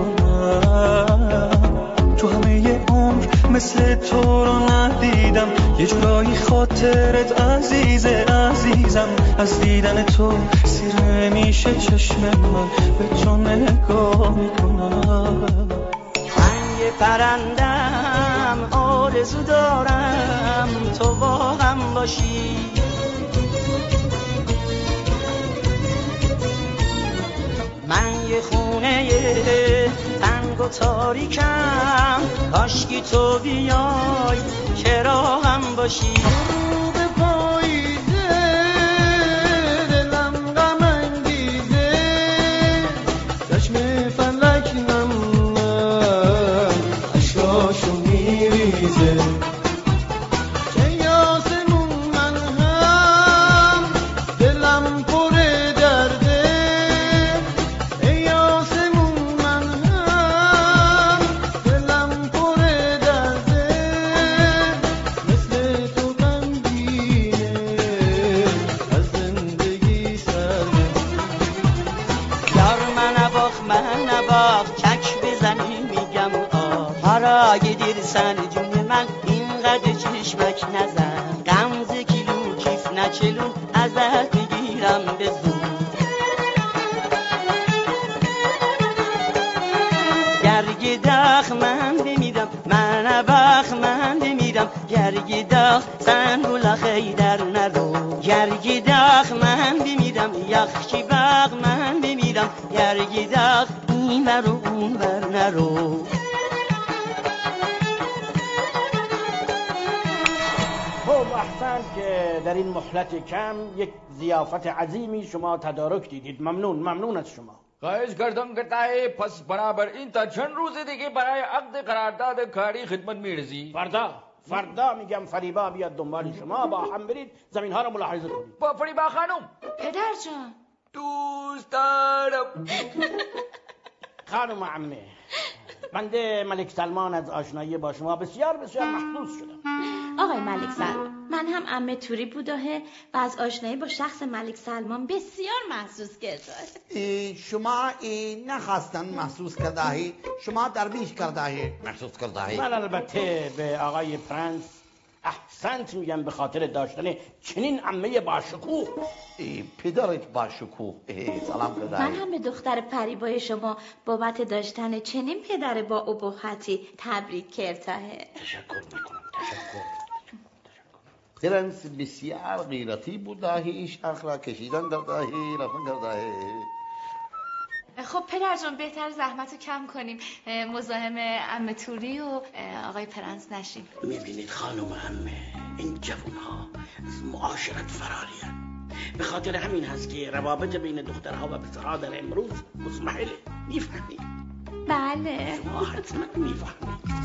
میکنم تو همه ی عمر مثل تو رو ندیدم یه جورایی خاطرت عزیزه عزیزم از دیدن تو سیر نمیشه چشم من به تو نگاه میکنم من یه پرندم آرزو دارم تو با هم باشی من یه خونه تنگ و تاریکم کاشکی تو بیای که راهم باشی به پاییزه دلم غم انگیزه چشم فلک نم اشکاشو میریزه اگه دیر سن جون من اینقدر چشمک نزن غمزه کیلو کیف نچلون ازت میگیرم به زود گرگ داخ من بمیدم من باخ من بمیدم گرگ داخ سن بولا خیدر نرو گرگ داخ من بمیدم یخچی باغ من بمیدم گرگ داخ این برو اون بر نرو که در این مهلت کم یک ضیافت عظیمی شما تدارک دیدید. ممنون ممنون از شما. خواهش کردم که تای پس برابر این تا چند روز دیگه برای عقد قرارداد کاری خدمت میرسی. فردا فردا میگم فریبا بیاد دنبال شما با هم برید زمین ها رو ملاحظه کنید. با فریبا خانم پدر جان دوست دارم خانم عمه بنده ملک سلمان از آشنایی با شما بسیار بسیار مخصوص شدم. آقای ملک سلمان، من هم عمه توری بوداهه و از آشنایی با شخص ملک سلمان بسیار محسوس کرده. شما نخواستن محسوس کرده، شما درویش کرده محسوس کرده. من البته به آقای پرنس احسنت میگم به خاطر داشتن چنین عمه باشکوه. پدرت باشکوه. سلام کرده. من هم به دختر پریبای شما بابت داشتن چنین پدر با ابهتی تبریک کرده. تشکر میکنم. تشکر. پرنس بسیار غیرتی بوده، ایش حق را کشیدن در داهی رفتن کرده. خب پدر جان بهتر زحمت رو کم کنیم، مزاحم عمه توری و آقای پرنس نشیم. میبینید خانم عمه، این جوانها از معاشرت فرارین. به خاطر همین هست که روابط بین دخترها و پسرها در امروز مزمحله. میفهمید؟ بله. شما حتما میفهمید.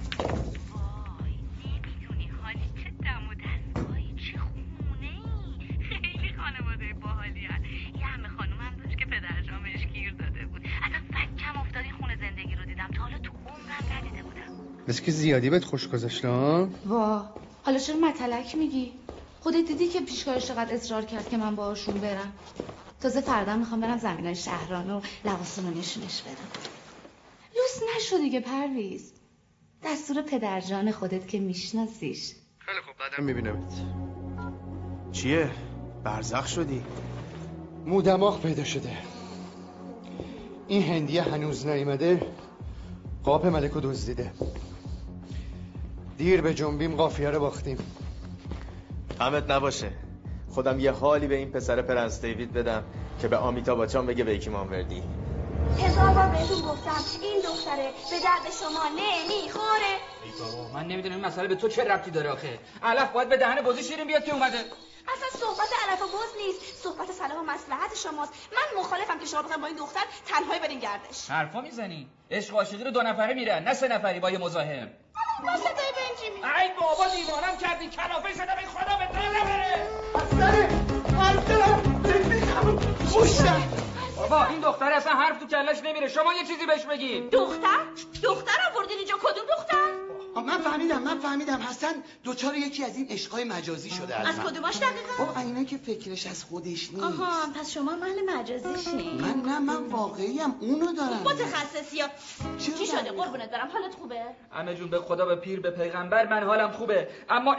بس که زیادی بهت خوش گذاشت ها؟ وا حالا چرا متلک میگی؟ خودت دیدی که پیشکارش چقدر اصرار کرد که من باهاشون برم. تازه فردا میخوام برم زمینای شهران و لواسون رو نشونش بدم. لوس نشو دیگه پرویز، دستور پدرجان خودت که میشناسیش. خیلی خوب بعدم میبینمت. چیه؟ برزخ شدی؟ مودماغ پیدا شده. این هندیه هنوز نیامده، قاپ ملکو دزدیده. دیر به جنبیم قافیه رو باختیم. غمت نباشه، خودم یه حالی به این پسر پرنس دیوید بدم که به آمیتا باچان بگه به یکی مانوردی. هزار بار بهتون گفتم این دختره به درد شما نمیخوره. ای بابا من نمیدونم این مسئله به تو چه ربطی داره آخه. علف باید به دهن بازی شیرین بیاد که اومده. اصلا صحبت علف و بز نیست، صحبت صلاح و مصلحت شماست. من مخالفم که شما بخواید با این دختر تنهایی برین گردش. حرفا میزنی؟ عشق و عاشقی رو دو نفره میرن، نه سه نفری با یه مزاحم. با صدای بنجیمی. ای بابا دیوانم کردی، کلافه شدم این خدا به در نبره. خوشم. بابا این دختر اصلا حرف تو کلش نمیره، شما یه چیزی بهش بگین. دختر؟ دختر آوردین اینجا؟ کدوم دختر؟ من فهمیدم من فهمیدم حسن دوچار یکی از این عشقای مجازی شده. از کدوماش دقیقا؟ بابا اینا که فکرش از خودش نیست. آها پس شما محل مجازیشین. من نه من واقعیم اونو دارم. متخصصی ها. چی شده قربونت برم؟ حالت خوبه؟ عمه جون به خدا به پیر به پیغمبر من حالم خوبه، اما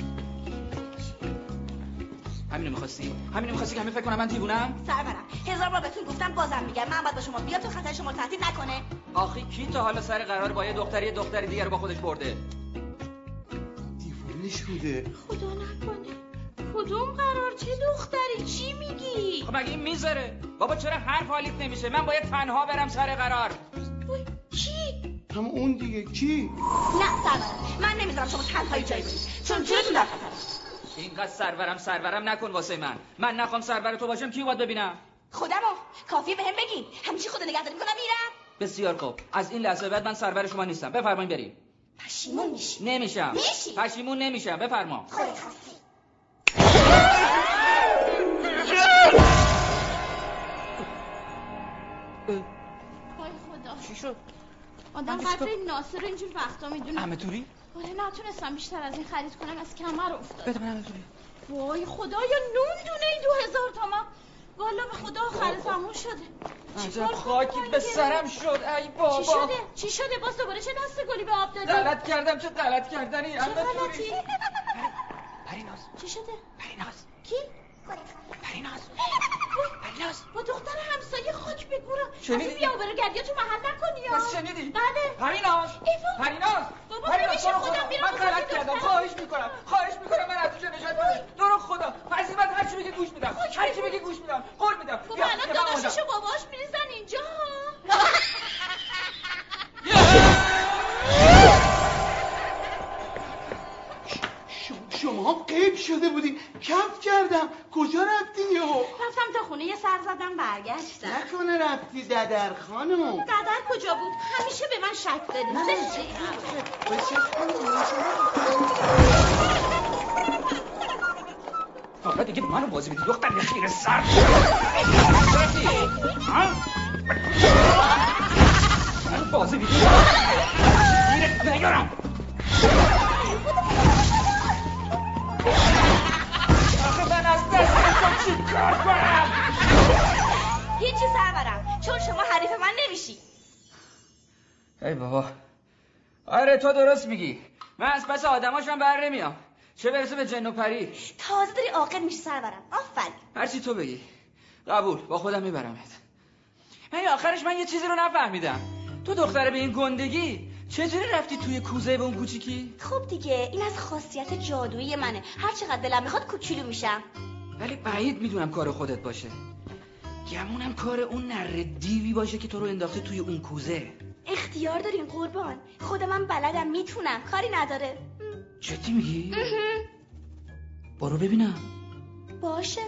همینو می‌خواستی؟ همینو می‌خواستی که همین فکر کنم من دیوونم؟ سرورم هزار بار بهتون گفتم بازم میگم من باید با شما بیاد تو خطر شما تهدید نکنه. آخه کی تا حالا سر قرار با یه دختری یه دختری دیگه رو با خودش برده؟ دیوونه شده. خدا نکنه. کدوم قرار؟ چه دختری؟ چی میگی؟ خب مگه این میذاره؟ بابا چرا حرف حالیت نمیشه؟ من باید تنها برم سر قرار. کی؟ هم اون دیگه کی؟ نه سرورم من نمیذارم شما تنهایی جایی برید چون جونتون در خطره. اینقدر سرورم سرورم نکن واسه من. من نخوام سرور تو باشم کی باید ببینم؟ خودمو کافیه بهم بگین همیشه خود نگهداری میکنم میرم. بسیار خوب از این لحظه بعد من سرور شما نیستم، بفرمایید بریم. پشیمون میشی؟ نمیشم. میشی؟ پشیمون نمیشم، بفرما. خودت خواستی. وای خدا چی شد؟ آدم قدر این ناصر رو اینجور وقتا میدونه. عمه توری؟ آره نتونستم بیشتر از این خرید کنم، از کمر افتاد. بده من عمه توری. وای خدایا نون دونه ای دو هزار تومن. والا به خدا آخر زمان شده. عجب خاکی به سرم شد. ای بابا چی شده؟ چی شده؟ باز دوباره چه دست گلی به آب دادی؟ غلط کردم. چه غلط کردنی؟ چه غلطی؟ پریناز. چی شده؟ پریناز. کی؟ پریناز. پریناز. با دختر همسایه خاک بگورم. شنیدی؟ بیا برو گردیا تو محل نکنی یا؟ بس شنیدی؟ بله. پریناز. پریناز. بابا پریناز نمیشه خودم میرم. من غلط کردم. خواهش میکنم. خواهش میکنم من از تو نجات بده. تو رو خدا. پذیرت هر چی بگی گوش میدم. هر چی بگی گوش میدم. قول میدم. بابا الان داداششو باباش میریزن اینجا. شما غیب شده بودی. کف کردم. کجا رفتی یهو؟ رفتم تا خونه یه سر زدم برگشتم. نکنه رفتی ددر خانم؟ ددر کجا بود؟ همیشه به من شک داری. حالا دیگه منو بازی میدی دختر خیر سر. تازه بیدی میره نیارم. آخه من از دست تو چی کار کنم؟ هیچی سرورم، چون شما حریف من نمیشی. ای بابا، آره تو درست میگی، من از پس آدماشم بر نمیام، چه برسه به جن و پری. تازه داری عاقل میشی سرورم. آفرین. هرچی تو بگی. قبول، با خودم میبرمت. من آخرش من یه چیزی رو نفهمیدم، تو دختره به این گندگی چجوری رفتی توی کوزه به اون کوچیکی؟ خب دیگه این از خاصیت جادویی منه، هر چقدر دلم میخواد کوچولو میشم. ولی بعید میدونم کار خودت باشه، گمونم کار اون نره دیوی باشه که تو رو انداخته توی اون کوزه. اختیار دارین قربان، خود من بلدم، میتونم، کاری نداره. جدی میگی؟ برو ببینم. باشه.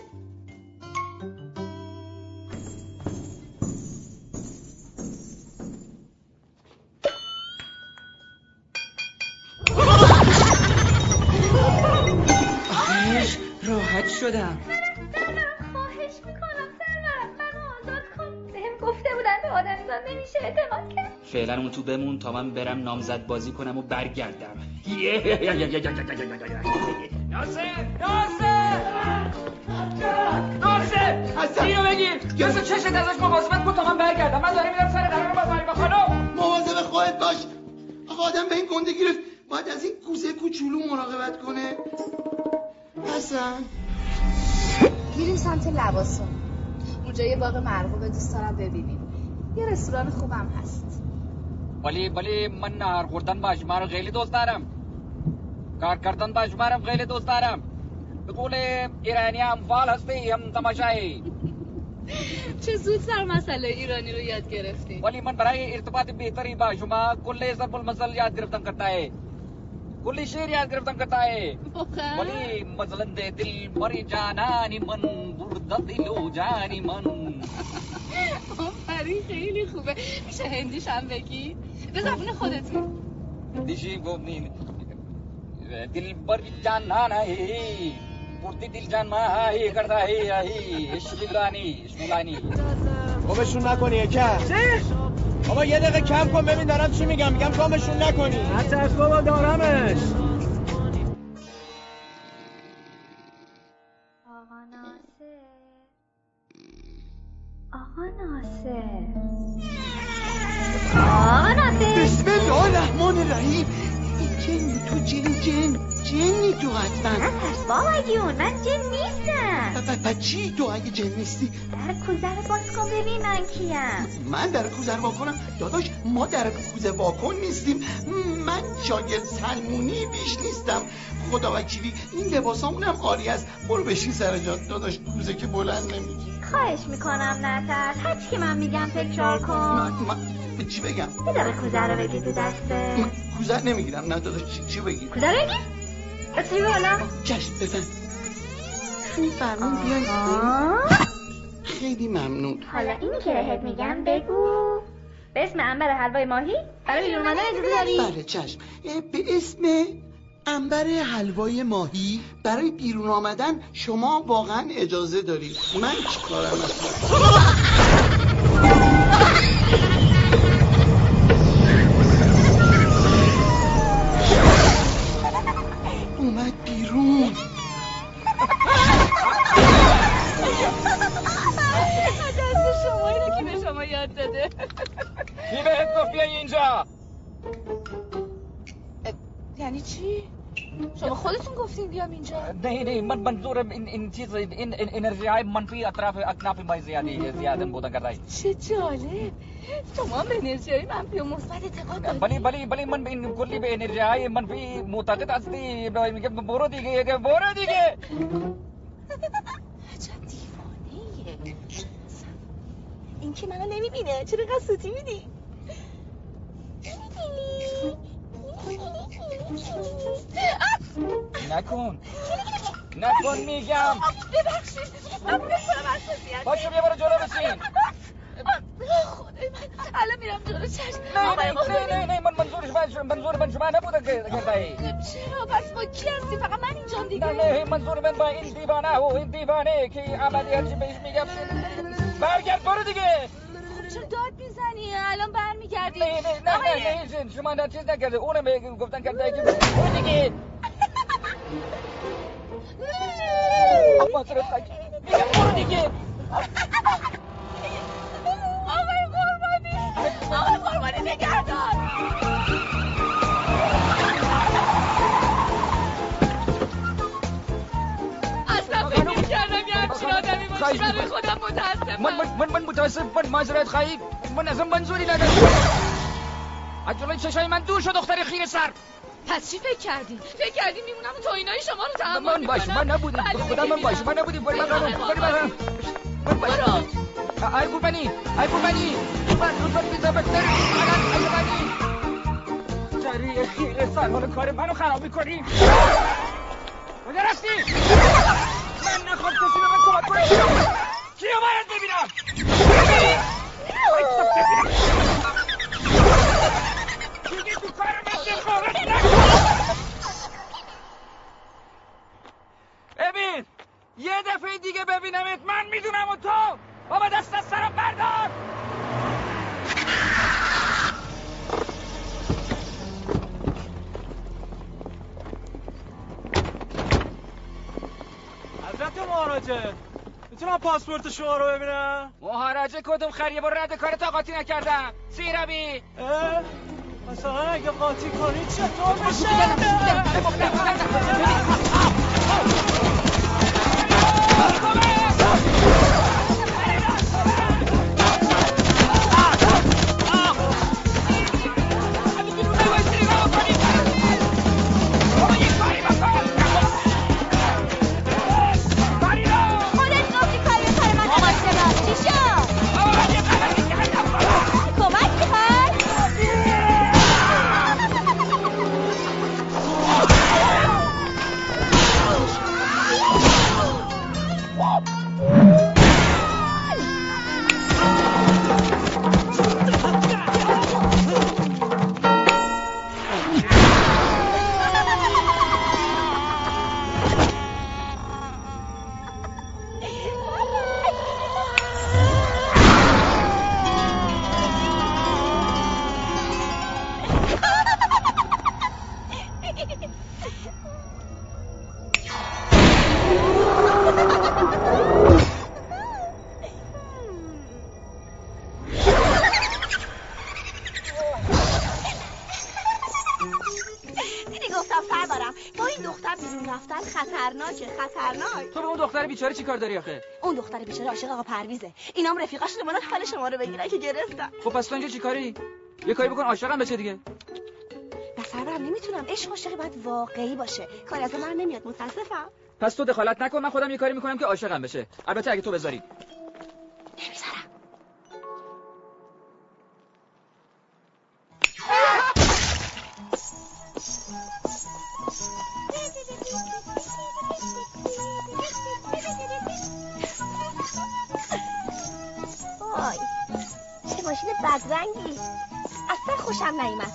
آخیش راحت شدم. خواهش میکنم سرورم منو آزاد کن. بهم گفته بودن به آدمیزاد نمیشه اعتماد کرد. فعلا اون تو بمون تا من برم نامزد بازی کنم و برگردم. ناصر! ناصر! ناصر! اینو بگیر! ناصر چشت ازش مواظبت کن تا من برگردم. من دارم میرم سر قرار با مریم خانم. مواظب خودت باش. آقا آدم به این گندگی رو باید از این کوزه کوچولو مراقبت کنه. حسن میریم سمت لواسون، اونجا یه باغ مرغوبه دوست دارم ببینیم، یه رستوران خوبم هست. ولی ولی من نهار خوردن با شما رو خیلی دوست دارم، کار کردن با شما رو خیلی دوست دارم. به قول ایرانی هم فال هستی هم تماشایی. چه زود سر مسئله ایرانی رو یاد گرفتی. ولی من برای ارتباط بهتری با شما کل ضرب المثل یاد گرفتم کرتا ہے، کل شعر یاد گرفتم کرتا ہے. ولی مثلا دل مری جانانی من برد دل و جانی من. آفرین خیلی خوبه. میشه هندیش هم بگی؟ به زبون خودتون. دیشی گفتین دل مری جانانی برد دل جان ماهی کرتا ہے اشغلانی اشغلانی. گمشون نکنی یکم. چه؟ بابا یه دقیقه کم کن ببین دارم چی میگم. میگم گمشون نکنی. نترس بابا دارمش. آقا ناصر آقا ناصر آقا ناصر بسم الله الرحمن الرحیم. جنی تو جن جن جنی تو حتما. نترس بابا جون، من جن نیستم. با چی تو اگه جن نیستی؟ در کوزه رو باز کن ببین من کیم. من در کوزه رو واکنم؟ داداش ما در کوزه واکن نیستیم. من شاگرد سلمونی بیش نیستم. خدا وکیلی این لباسامونم عالی است. برو بشین سر جات داداش، کوزه که بلند نمیگی. خواهش میکنم نترس، هرچی که من میگم تکرار کن. من چی بگم؟ یه دقیقه کوزه رو بگی تو دسته. کوزه نمیگیرم. نه داداش چی, چی بگی؟ کوزه رو بگی؟ بسیاری بالا. چشم بزن. میفرمون بیاین. خیلی ممنون. حالا اینی که بهت میگم بگو. به اسم عنبر حلوای ماهی برای بیرون اومدن اجازه داری؟ بله چشم. به اسم عنبر حلوای ماهی برای بیرون آمدن شما واقعا اجازه دارید. من چی کارم اصلا؟ اومد بیرون. دست شما اینو کی به شما یاد داده؟ کی بهت گفت بیای اینجا؟ یعنی چی؟ شما خودتون گفتین بیام اینجا؟ نه نه من منظورم این این چیز این انرژی های منفی اطراف اکناف ما زیادی زیاده بودن کرده. چه جالب. شما به انرژی های منفی و مثبت اعتقاد دارید؟ ولی ولی ولی من به این کلی به انرژی های منفی معتقد هستی. میگه برو دیگه برو دیگه. عجب دیوانه‌ایه. این که منو نمیبینه، چرا اینقدر سوتی میدی؟ نکن نکن میگم. ببخشید من بکنم اساسیت. باشو بیا برو جلو بشین. خدای من الان میرم جلو چشم. نه نه نه نه من منظورش من منظور من شما نبوده که گردایی. چرا پس ما کی هستی؟ فقط من اینجام دیگه. نه نه منظور من با این دیوانه و این دیوانه که عملی هرچی بهش میگم برگرد برو دیگه. چرا داد میزنی؟ الان برمیگردی. نه نه نه نه نه نه شما نه چیز نکرده. اونم بگم گفتن کرده که اون دیگه. اما چرا تاکی؟ میگم اون دیگه. آقای قربانی آقای قربانی نگهدار. اصلا فکر نمی‌کردم یه همچین آدمی باشی. برای خودم متاسفم. من من من متاسف من معذرت خواهی. من اصلا منظوری ندارم. از جلوی چشای من دور شد دختر خیره سر. پس چی فکر کردی؟ فکر کردی میمونم تو اینای شما رو تحمل من باش من نبودم. خدا من باش من نبودیم. برو برو برو. برو. ای قربانی ای قربانی من رو تو بیزا بکتر ای قربانی جری خیره سر حال کار منو خراب میکنی. کجا رفتی؟ من نخواد کسی به من کمک کنه. کیو باید ببینم؟ دیگه تو کار من دخالت نکن. ببین یه دفعه دیگه ببینمت من میدونم و تو بابا دست از سرم بردار. حضرت مهاراجه میتونم پاسپورت شما رو ببینم؟ مهاراجه کدوم خریه برو رد کار طاقاتی نکردم سیرابی. مثلا اگه قاطی کنی چطور بشه؟ تو به اون دختر بیچاره چی کار داری آخه؟ اون دختر بیچاره عاشق آقا پرویزه. اینام رفیقاش اومدن حال شما رو بگیرن که گرفتن. خب پس تو اینجا چی کاری؟ یه کاری بکن عاشقم بشه دیگه. نه سرورم نمیتونم. عشق عاشقی باید واقعی باشه. کاری از من نمیاد متاسفم. پس تو دخالت نکن. من خودم یه کاری میکنم که عاشقم بشه. البته اگه تو بذاری. نمیذارم. وای چه ماشین بدرنگی. اصلا خوشم نیامد.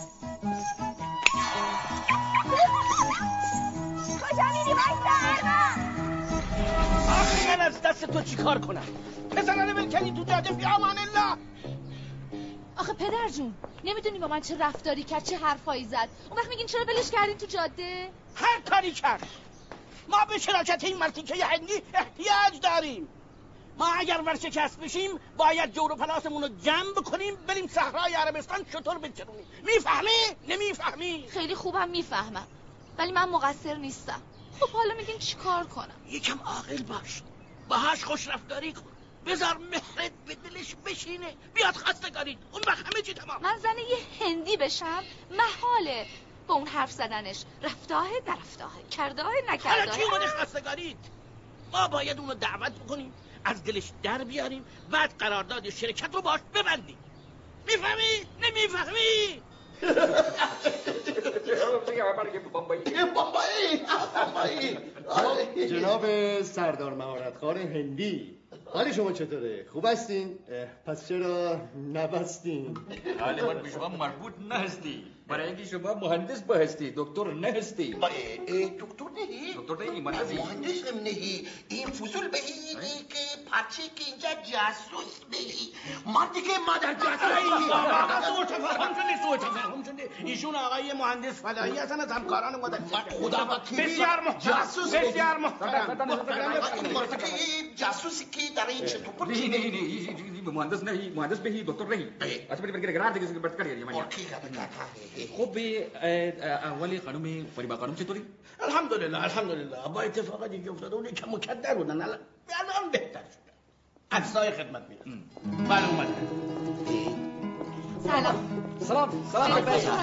کجا میری وایسا؟ آخه من از دست تو چی کار کنم؟ پسرانه بلکنی تو جاده بی امان الله. آخه پدر جون نمیدونی با من چه رفتاری کرد چه حرفایی زد. اون وقت میگین چرا ولش کردین تو جاده؟ هر کاری کرد. ما به شراکت این مرتیکه هندی احتیاج داریم. ما اگر ورشکست بشیم باید جور و پلاسمون رو جمع بکنیم بریم صحرای عربستان شطور بچرونیم. میفهمی؟ نمیفهمی؟ خیلی خوبم میفهمم ولی من مقصر نیستم. خب حالا میگین چی کار کنم؟ یکم عاقل باش، باهاش خوش رفتاری کن، بذار مهرت به دلش بشینه، بیاد خستگاری، اون وقت همه چی تمام. من زن یه هندی بشم محاله با اون حرف زدنش. رفتاه نرفتاه، کرداه نکرداه. حالا چی اومده خستگاریت؟ ما باید اونو دعوت بکنیم، از دلش در بیاریم، بعد قرارداد شرکت رو باش ببندیم. میفهمی؟ نمیفهمی؟ جناب سردار مهارتخوان هندی، حال شما چطوره؟ خوب هستین؟ پس چرا نبستین؟ حال من به شما مربوط نهستی. برای اینکه شما مهندس با هستی، دکتر نه هستی. دکتر نهی؟ دکتر نهی، مهندسی. مهندس هم نهی. این فضول بهی که پرچه که اینجا جاسوس بهی. من دیگه مادر جاسوسی. سوء تفاهم شده، سوء تفاهم شده. ایشون آقای مهندس فدایی هستن از همکاران ما در خدا وکیلی. بسیار محترم. جاسوس بسیار محترم. جاسوسی که در این چطور؟ نه نه نه مهندس نهی، مهندس بهی، دکتر نهی. از بری بری گرار دیگه برات کاری یعنی. خب اولی خانم فریبا خانم چطوری؟ الحمدلله الحمدلله با اتفاق دیگه افتاده اون کم مکدر بودن الان الان بهتر شده. عکسای خدمت میدم. بله اومدن. سلام. سلام سلام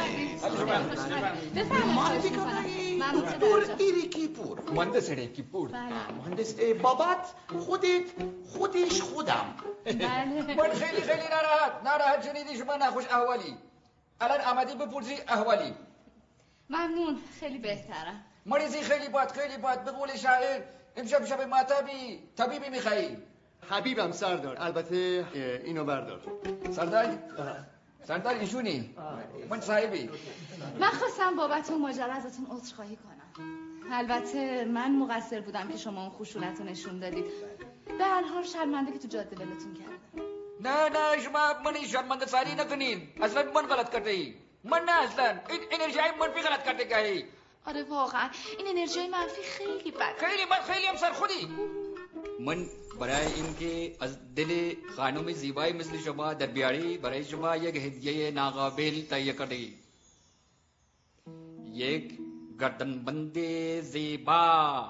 دکتر ایریکی پور. مهندس ایریکی پور. مهندس بابات خودت خودش خودم. من خیلی خیلی ناراحت ناراحت شنیدی شما نخوش احوالی. الان آمدی بپرسی احوالی. ممنون خیلی بهترم. مریضی خیلی باد خیلی باد به قول شاعر امشب شب ماتبی طبیبی میخوایی. حبیبم سردار البته اینو بردار. سردار سردار ایشونی من صاحبی. من خواستم بابت اون ماجرا ازتون عذرخواهی کنم. البته من مقصر بودم که شما اون خشونت رو نشون دادید. به هر حال شرمنده که تو جاده ولتون کردم. نه نه شما من شرمنده ساری نکنین. اصلا من غلط کرده ای. من نه اصلا این انرژی منفی غلط کرده گاهی. آره واقعا این انرژی منفی خیلی بد. خیلی بد خیلی هم سر خودی. من برای اینکه از دل خانم زیبایی مثل شما در بیاری برای شما یک هدیه ناقابل تهیه کردی. یک گردنبند زیبا.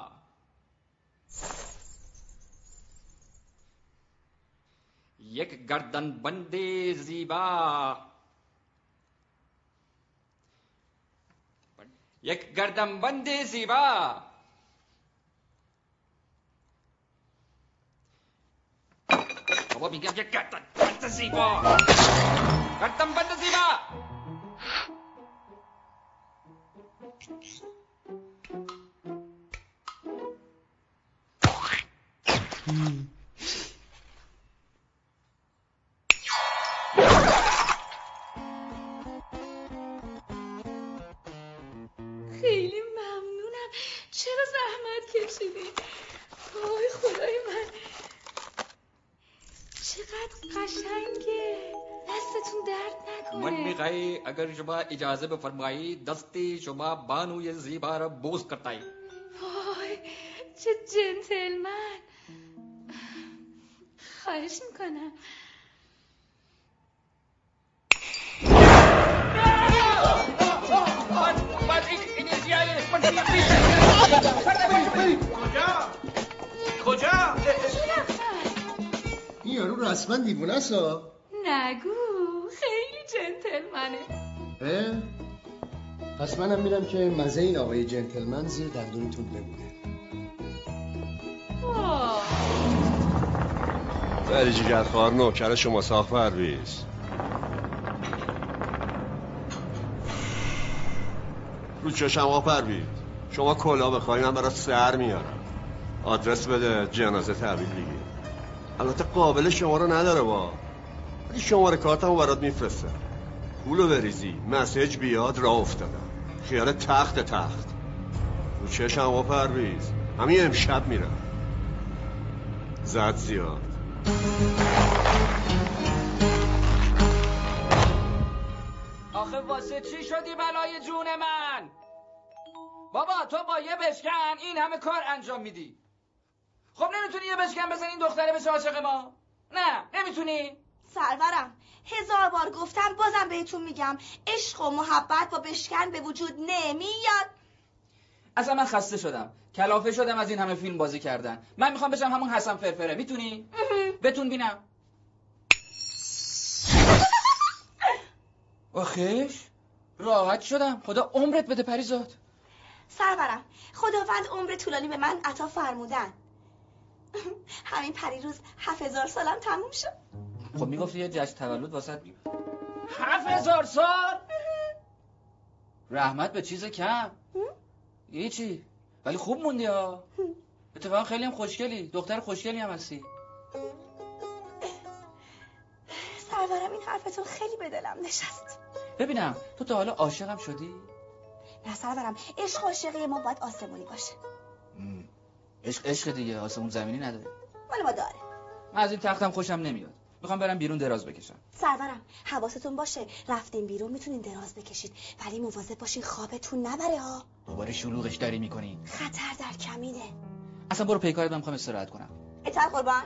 یک گردنبند زیبا. یک گردنبند زیبا. بابا میگم یک گردنبند زیبا. گردنبند زیبا. خیلی ممنونم. چرا زحمت کشیدی؟ وای خدای من چقدر قشنگه. دستتون درد نکنه. من میخوایی اگر شما اجازه بفرمایی دست شما بانوی زیبا را بوس کرتایی. وای چه جنتلمن. خواهش میکنم. من این انرژی های کجا؟ کجا؟ این یارو رسما دیوونه است ها. نگو خیلی جنتلمنه. اه؟ پس منم میرم که مزه این آقای جنتلمن زیر دندونتون بمونه. زری جیگرخوار نوکر شما ساخت پرویز. رو چشم آقا پرویز شما کلا بخوایی من برات سر میارم. آدرس بده جنازه تحویل بگیر. البته قابل شما رو نداره با ولی شماره کارتمو برات میفرستم. پولو بریزی مسیج بیاد راه افتادم. خیال تخت تخت رو چشم آقا پرویز همین امشب میرم. زد زیاد. آخه واسه چی شدی بلای جون من؟ بابا تو با یه بشکن این همه کار انجام میدی. خب نمیتونی یه بشکن بزنی این دختره بشه عاشق ما؟ نه نمیتونی؟ سرورم هزار بار گفتم بازم بهتون میگم عشق و محبت با بشکن به وجود نمیاد. اصلا من خسته شدم کلافه شدم از این همه فیلم بازی کردن. من میخوام بشم همون حسن فرفره. میتونی؟ بتون بینم. آخیش راحت شدم. خدا عمرت بده پریزاد. سرورم خداوند عمر طولانی به من عطا فرمودن. همین پریروز هفت هزار سالم تموم شد. خب میگفتی یه جشن تولد واسه هفت هزار سال؟ رحمت به چیز کم. یه چی؟ ولی خوب موندی ها. اتفاقا خیلی هم خوشگلی. دختر خوشگلی هم هستی. سرورم این حرفتون خیلی به دلم نشست. ببینم تو تا حالا عاشقم شدی؟ نه سرورم، عشق عاشقی ما باید آسمونی باشه. عشق عشق دیگه، آسمون زمینی نداره. ولی ما داره. من از این تختم خوشم نمیاد. میخوام برم بیرون دراز بکشم. سرورم حواستون باشه، رفتین بیرون میتونین دراز بکشید، ولی مواظب باشین خوابتون نبره ها. دوباره شلوغش داری میکنی. خطر در کمینه. اصلا برو پیکارت، من میخوام استراحت کنم. اطاعت قربان.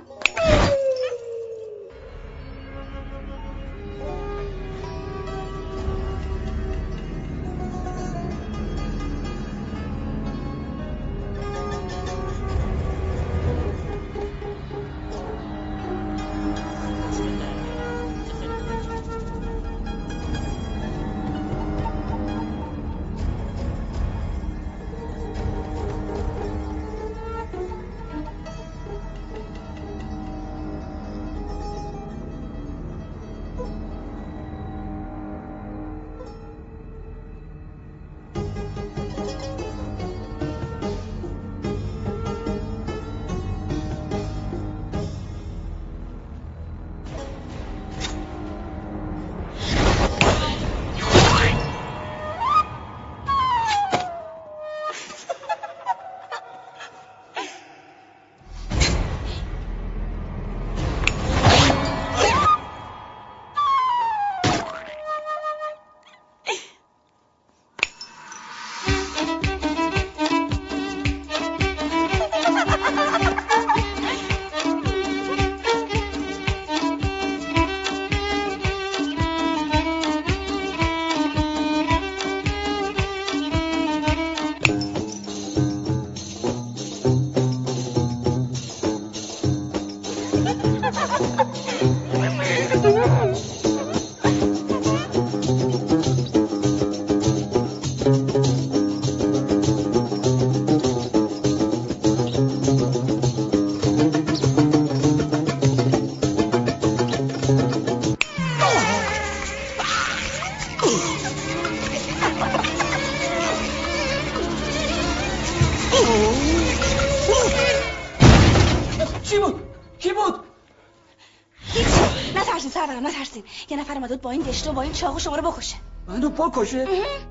یه نفر اومد با این دشت و با این چاقو شما رو بکشه. منو بکشه؟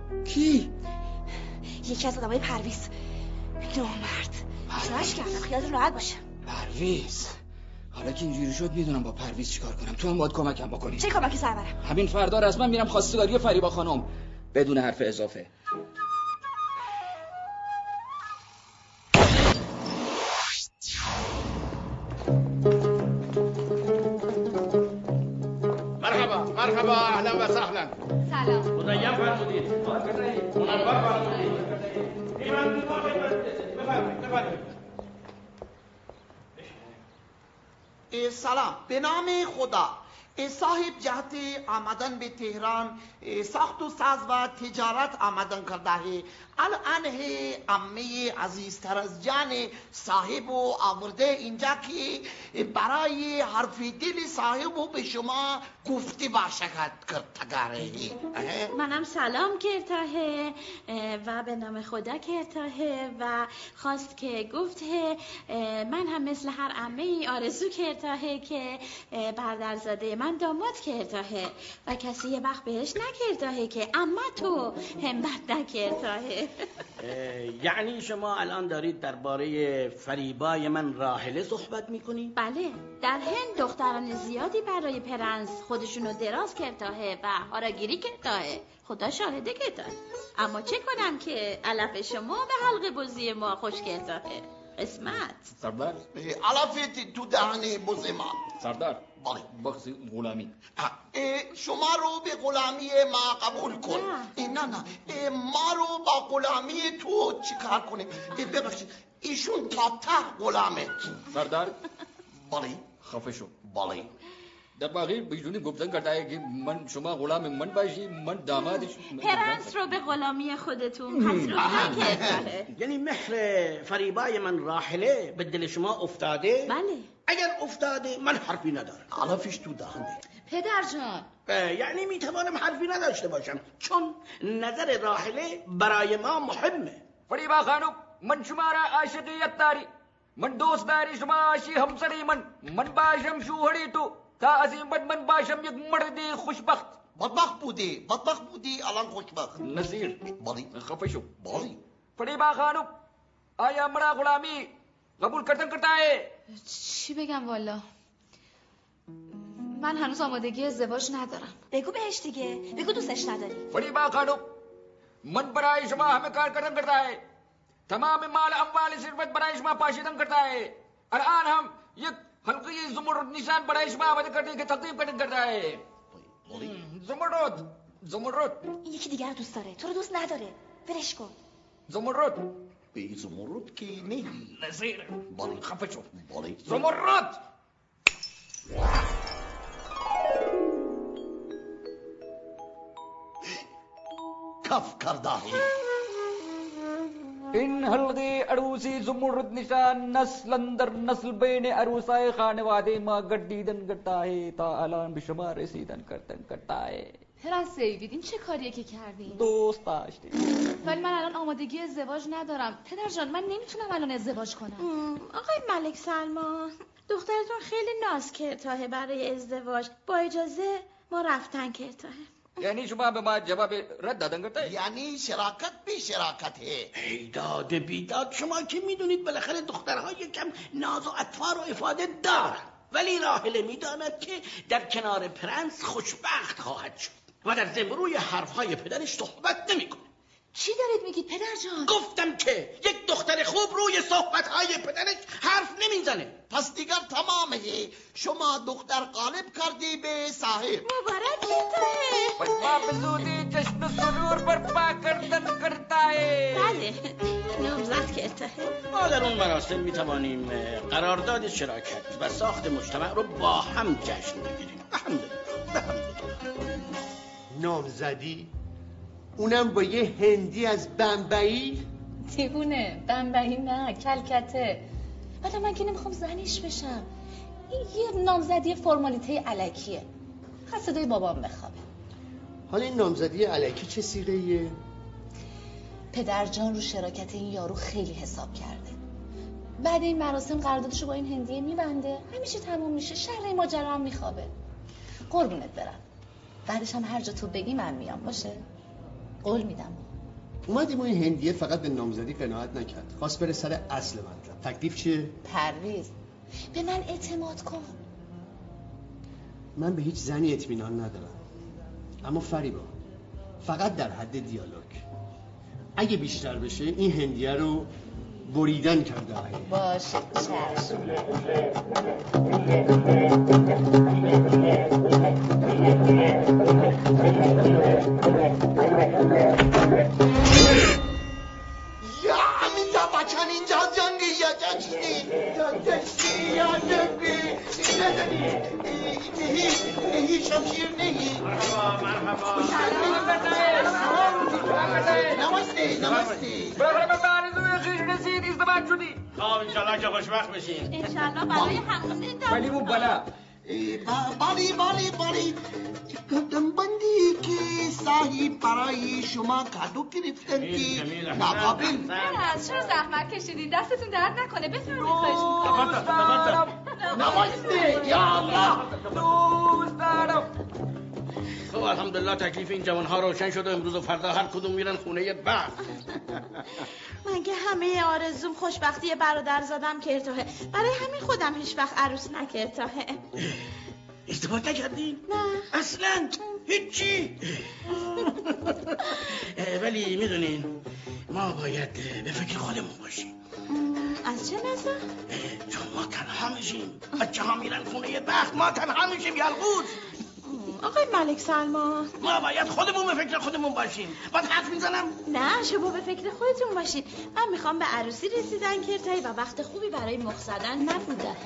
کی؟ یکی از آدمای پرویز. نامرد. شاش کردم، خیالتون راحت باشه. پرویز. حالا که اینجوری شد میدونم با پرویز چیکار کنم. تو هم باید کمکم بکنی. چه کمکی سرورم؟ همین فردا رسما میرم خواستگاری فریبا خانم بدون حرف اضافه. مرحبا اهلا و سهلا. سلام. مزین فرمودید. منور فرمودید. ایمان بفرمایید بفرمایید. سلام، به نام خدا. صاحب جهت آمدن به تهران ساخت و ساز و تجارت آمدن کرده ہے. الان ہے امی عزیزتر از جان صاحب و آورده اینجا که برای حرف دل صاحب به شما گفته باشد کرتگاره. منم سلام کرته و به نام خدا کرته و خواست که گفته من هم مثل هر امی آرزو کرته که برادرزاده من داماد کرته و کسی یه وقت بهش نکرته که اما تو همت نکرته. یعنی شما الان دارید درباره فریبای من راحله صحبت میکنی؟ بله، در هند دختران زیادی برای پرنس خودشونو دراز کرته و هاراگیری کرته، خدا شاهده کرته. اما چه کنم که علف شما به حلقه بزی ما خوش کرته. قسمت سردار علفت تو دهن بز ما. سردار بله بخشی غلامی. شما رو به غلامی ما قبول کن. نه نه نه ما رو با غلامی تو چیکار کنیم؟ ببخشید ایشون تا ته غلامه. سردار بله خفه شو. بله در واقع بیرونی گفتن کرده ہے که من شما غلام من باشی، من دامادش. پرنس رو به غلامی خودتون پذیرفت نکرده. یعنی مهر فریبای من راحله به دل شما افتاده؟ بله. اگر افتاده من حرفی ندارم. علفش تو دهنه. پدر جان یعنی میتوانم حرفی نداشته باشم چون نظر راحله برای ما مهمه. فریبا خانم من شما را عاشقیت داری، من دوست داری شما عاشی همسری من من باشم شوهری تو تا عظیم من باشم یک مرد خوشبخت. بدبخت بودی بدبخت بودی الان خوشبخت. نصیر باری خفه شو. باری فریبا خانم آیا مرا غلامی قبول کردن کرتا ہے؟ چی بگم والا؟ من هنوز آمادگی ازدواج ندارم. بگو بهش دیگه، بگو دوستش نداری. فریبا خانم من برای شما همه کار کردن کرتا ہے. تمام مال اموال ثروت برای شما پاشیدن کرتا ہے. الان هم یک حلقه زمرد نشان برای شما آماده کردن که تقدیم کردن کرتا ہے. زمرد زمرد یکی دیگر دوست داره، تو رو دوست نداره. ولش کن. زمرد به زمرد که نهی. نصیر باری خفه شو. باری زمرد کف کرده این حلقه عروسی زمرد نشان نسل در نسل بین عروسای خانواده ما گردیدن کرتا ہے تا الان به شما رسیدن کردن کرتا ہے. پرنس دیوید این چه کاریه که کردی؟ دوست داشتی. ولی من الان آمادگی ازدواج ندارم. پدر جان من نمیتونم الان ازدواج کنم. آقای ملک سلمان دخترتون خیلی ناز کرتاهه برای ازدواج. با اجازه ما رفتن کرتاهه. یعنی شما به ما جواب رد دادن کرتا؟ یعنی شراکت به شراکت ہے. ایداد بیداد شما که میدونید بالاخره دخترها یکم ناز و اطفار و افاده دارن، ولی راحله میداند که در کنار پرنس خوشبخت خواهد شد و در زمروی حرفهای پدرش صحبت نمیکنه. چی دارید میگید پدر جان؟ گفتم که یک دختر خوب روی صحبتهای پدرش حرف نمیزنه. پس دیگر تمامه. شما دختر غالب کردی به صاحب. مبارک کرتاهه. پس ما به زودی جشن و سرور برپا کردن کرتا ہے. بله نامزد کرتاهه. ما در اون مراسم میتوانیم قرارداد شراکت و ساخت مجتمع رو با هم جشن بگیریم. الحمدلله. نامزدی؟ اونم با یه هندی از بمبئی؟ دیوونه بمبئی نه کلکته. حالا من که نمیخوام زنش بشم. این یه نامزدی فرمالیته الکیه. خواست صدای بابام بخوابه. حالا این نامزدی الکی چه سیغه‌ایه؟ پدر جان رو شراکت این یارو خیلی حساب کرده. بعد این مراسم قراردادشو با این هندیه میبنده، همیشه تموم میشه، شر ماجرا هم میخوابه. قربونت برم. بعدش هم هر جا تو بگی من میام باشه؟ قول میدم. اومدیم اون هندیه فقط به نامزدی قناعت نکرد، خواست بره سر اصل مطلب. تکلیف چیه؟ پرویز به من اعتماد کن. من به هیچ زنی اطمینان ندارم، اما فریبا فقط در حد دیالوگ. اگه بیشتر بشه این هندیه رو بریدن کرده های. باشه چشم. یا امیتا بچن اینجا جنگی یا جنگی یا جنگی یا جنگی نداری نهی نهی شمشیر نهی. مرحبا نمسته نمسته. برای من برزوی خیش رسید ازدواج شدی. خب انشالله که خوشبخت بشین. انشالله برای همونه ولی اون بلا بالی بالی بالی قدم بندی که صاحب برای شما کادو گرفتن که ناقابل. از چرا زحمت کشیدین؟ دستتون درد نکنه. بفرمایید خواهش می‌کنم. نمسته یا الله. دوست دارم. خب الحمدلله تکلیف این جوانها روشن شد و امروز و فردا هر کدوم میرن خونه بخت. من که همه آرزوم خوشبختی برادر زادم کرتاهه، برای همین خودم هیچ وقت عروس نکرتاهه. ازدواج نکردین؟ نه اصلا هیچی. ولی میدونین ما باید به فکر خودمون باشیم. از چه نظر؟ چون ما تنها میشیم. بچه ها میرن خونه بخت، ما تنها میشیم یلغوز. آقای ملک سلمان ما باید خودمون به فکر خودمون باشیم. باید حرف میزنم؟ نه شما به فکر خودتون باشید. من میخوام به عروسی رسیدن کرتایی و وقت خوبی برای مخ زدن نبوده.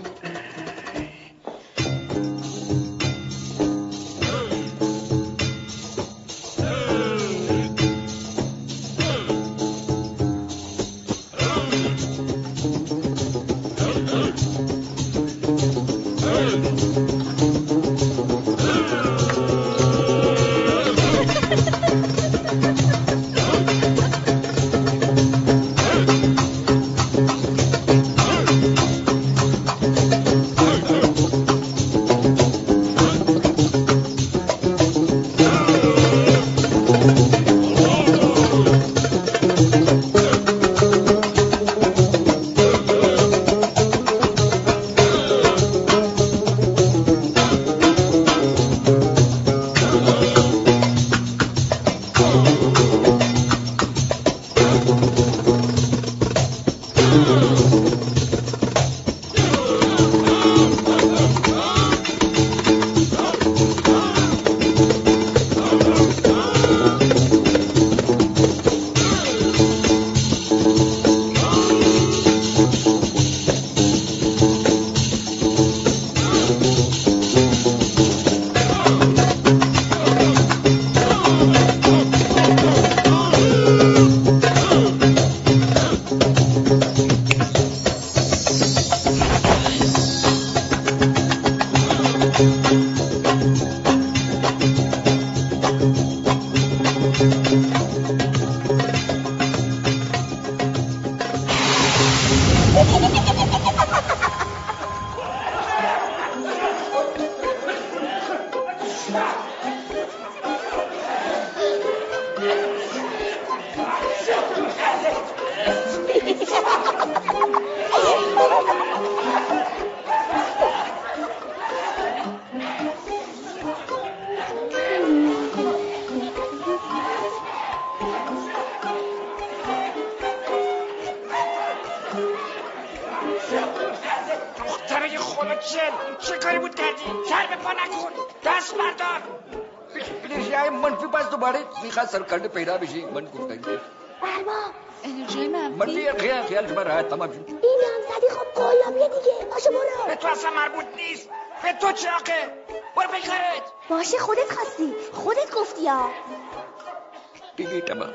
چه کاری بود کردی؟ سر به پا نکن، دست بردار. انرژی های منفی باز دوباره میخواد سرکرده پیدا بشی. من گفتم برما انرژی منفی منفی خیال خیال شما راحت تمام شد. این نامزدی خب قلابیه دیگه. باشه برو. به تو اصلا مربوط نیست. به تو چه آقه؟ برو پیکارت. باشه خودت خواستی، خودت گفتی ها. دیگه تمام.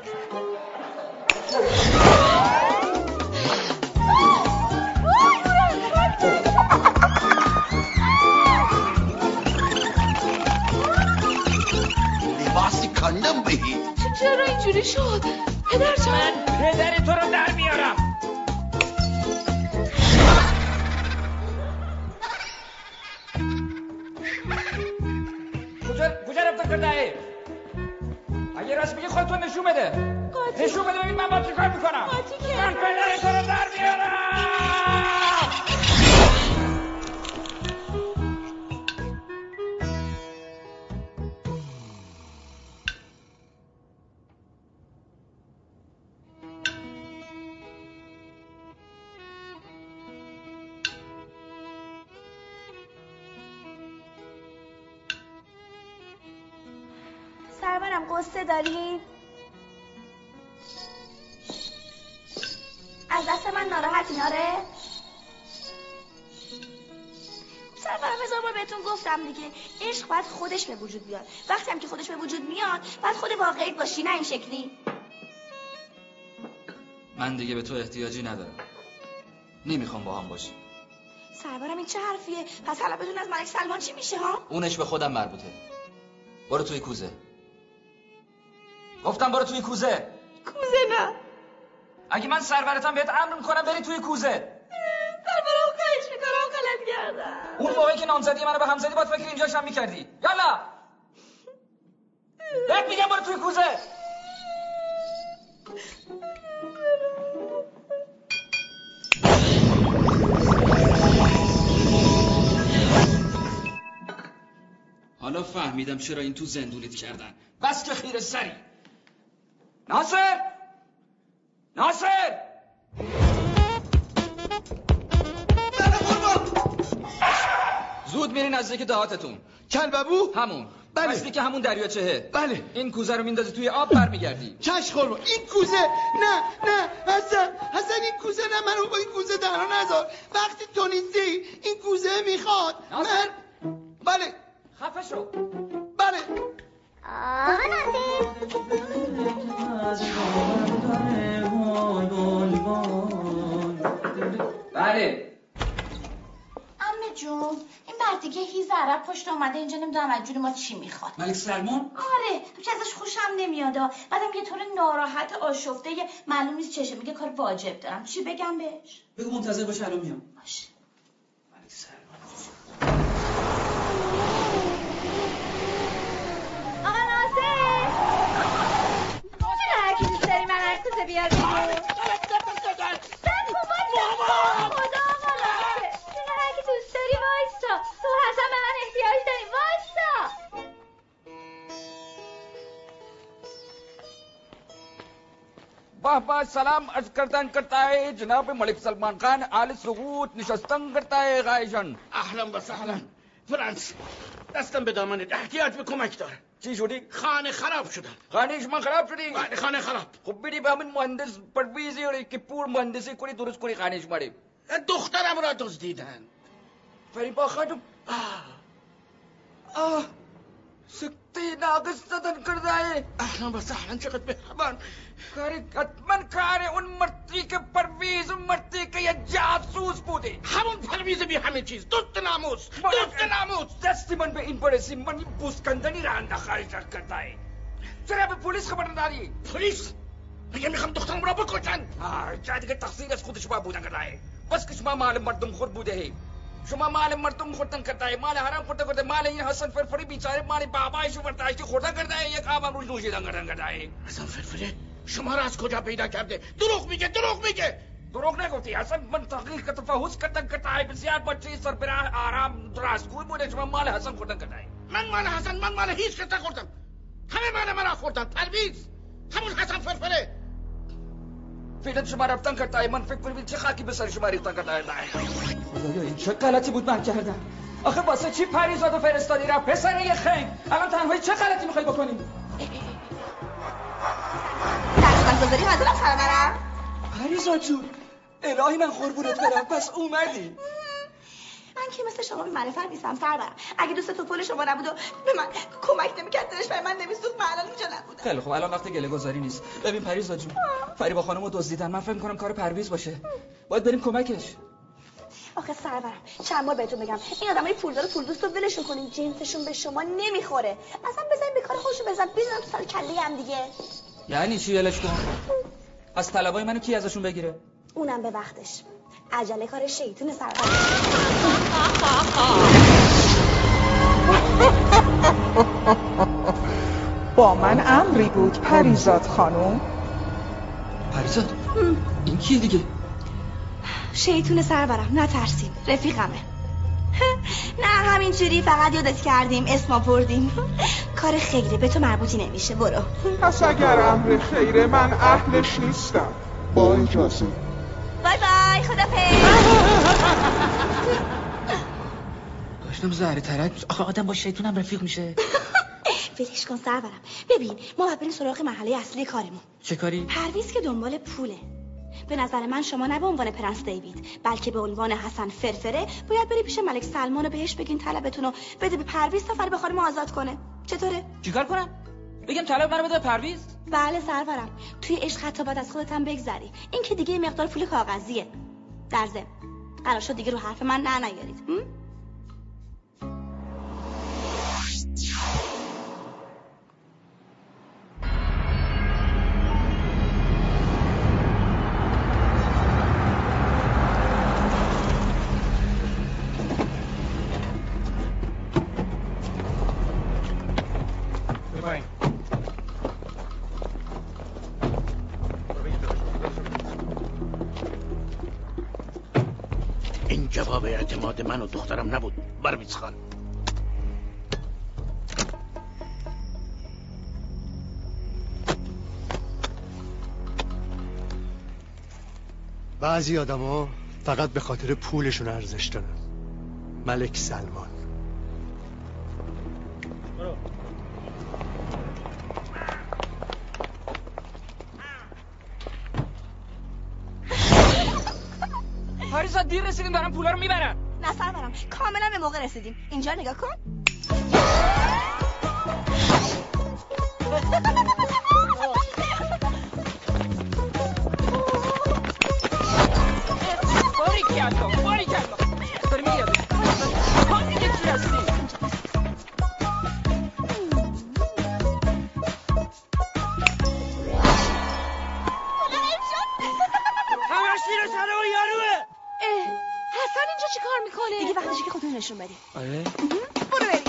لباسی کندم بهی. چرا اینجوری شد؟ پدر جان من پدر تو رو در میارم. کجا کجا رفتن کرده؟ اگه راست میگی خودتون نشون بده. نشون بده ببین من با چی کار میکنم. من پدر تو رو در میارم. سرورم قصه داری؟ از دست من ناراحتی ناره؟ سرورم هزار بار بهتون گفتم دیگه عشق باید خودش به وجود بیاد. وقتی هم که خودش به وجود میاد باید خود واقعی باشی، نه این شکلی. من دیگه به تو احتیاجی ندارم. نمیخوام با هم باشی. سرورم این چه حرفیه؟ پس حالا بدون از ملک سلمان چی میشه ها؟ اونش به خودم مربوطه. برو توی کوزه. گفتم برو توی کوزه. کوزه نه. اگه من سرورتم بهت امر میکنم بری توی کوزه. سرورم خواهش میکنم غلط کردم. اون موقعی که نامزدی منو به هم زدی باید فکر اینجاشم میکردی. یالا بهت میگم برو توی کوزه. حالا فهمیدم چرا این تو زندونیت کردن. بس که خیره سری. ناصر ناصر زود میری نزدیک دهاتتون. کلببو؟ همون. بله. نزدیک همون دریاچهه. بله. این کوزه رو میندازی توی آب برمیگردی. چشم قربان. این کوزه نه نه حسن حسن این کوزه نه منو با این کوزه تنها نذار. وقتی تو نیستی این کوزه میخواد. ناصر. من بله. خفه شو. بله. آقا بله. عمه جون این مردی که هیز عرب پشت آمده اینجا نمیدونم از جون ما چی میخواد. ملک سلمان؟ آره که ازش خوشم نمیاد. بعدم یه طور ناراحت آشفته معلوم نیست چشه. میگه کار واجب دارم. چی بگم بهش؟ بگو منتظر باش الان میام. باشه. ملک سلمان. آقا ناصر چرا هر کی دوست داری من هر کوزه بیار بیرون؟ خدا آقا ناصر چرا هر کی دوست داری وایستا. تو حسن به من احتیاج داری وایستا. वाह वाह सलाम अर्ज करतान करता है जनाब मलिक सलमान खान आल सऊद नशस्तन करता है गायशन. اهلا و سهلا. فرانس دستم به دامنت احتیاج به کمک داره. چی شدی؟ خانه خراب شدن. خانهش من خراب شدی؟ بله خانه خراب. خب بری به همین مهندس پرویزی رو که پور مهندسی کنی درست کنی خانهش ماری. دخترم را دزدیدن. فریبا خانم آه آه سکته ناقص زدن کرده ہے. اهلا و سهلا چقدر مهربان. کاری حتما کار اون مرتی که پرویز اون مرتی که یه جاسوس بوده. همون پرویز بی همه چیز. دوست ناموس دوست ناموس. دستی من به این برسی من این بوسکندنی را انداخاری کرده ہے. چرا به پلیس خبر نداری؟ پلیس میگه میخوام دخترم را بکشن. آه دیگه تقصیر از خود شما بودن کرده. بس که شما مال مردم خور بوده. شما مال مردم خوردن کرده، مال حرام خورده کرده، مال این حسن فرفری بیچاره مال بابایشو برداشتی خورده کرده، یک آب روز نوشیدن کردن کرده. حسن فرفری شما را از کجا پیدا کرده؟ دروغ میگه، دروغ میگه. دروغ نگفتی حسن، من تحقیق که تفحص کردن کرده، بسیار بچه سربراه آرام راستگوی بوده، شما مال حسن خوردن کرده. من مال حسن، من مال هیچ کس نخوردم. همه مال مرا خوردن. پرویز همون حسن فرفره. فعلا شما رفتن کرده، من فکر کنم چه خاکی به سر شما ریختن کرده. خدایا این چه غلطی بود من کردم. آخه واسه چی پریزادو فرستادی را پسر یه خنگ؟ الان تنهایی چه غلطی میخوای بکنیم؟ دستان گذاری حاضرم سرورم. پریزاد جون الهی من قربونت برم، پس اومدی. من که مثل شما به معرفت نیستم سرورم. اگه دوست توپل شما نبود و به من کمک نمیکرد دلش برای من نمیسوخت، من الان اینجا نبودم. خیلی خب الان وقت گله گذاری نیست. ببین پریزاد جون، فریبا خانمو دزدیدن، من فکر می‌کنم کار پرویز باشه. باید بریم کمکش. آخه سرورم چند بار بهتون بگم این آدمای پولدار و پول دوستو ولشون کنین، جنسشون به شما نمیخوره. اصلا بزنین به کار خودشون، بزن بزنن تو سر کله هم دیگه. یعنی چی ولش کن؟ از طلبای منو کی ازشون بگیره؟ اونم به وقتش. عجله کار شیطون سرورم. با من امری بود پریزاد خانم. پریزاد؟ این کیه دیگه؟ شیطون سرورم، نترسین، رفیقمه. نه همینجوری فقط یادت کردیم، اسما بردیم. کار خیره به تو مربوطی نمیشه، برو. پس اگر امر خیره من اهلش نیستم. با اجازه. بای بای، خدافظ. داشتم زهر ترک. آخه آدم با شیطونم رفیق میشه. ولش کن سرورم. ببین ما باید بریم سراغ محله اصلی کارمون. چه کاری؟ پرویز که دنبال پوله. به نظر من شما نه به عنوان پرنس دیوید بلکه به عنوان حسن فرفره باید بری پیش ملک سلمان و بهش بگین طلبتون رو بده به پرویز تا فریبا خانم آزاد کنه. چطوره؟ چیکار کنم؟ بگم طلب منو بده به پرویز؟ بله سرورم، توی عشق حتی باید از خودت هم بگذری. این که دیگه مقدار پول کاغذیه. در ضمن قرار شد دیگه رو حرف من نه نیارید. این جواب اعتماد من و دخترم نبود پرویز خان. بعضی آدما فقط به خاطر پولشون ارزش دارن. ملک سلمان. پریزا دیر رسیدیم، دارم پولا رو میبرن. نه سرورم کاملا به موقع رسیدیم. اینجا نگاه کن. باری کردم باری کردم داری میگردی کن دیگه چی هستی؟ همش زیر سر اون یاروه. حسن اینجا چی کار میکنه؟ دیگه وقتشه که خودتون نشون بدی. آره؟ برو بریم.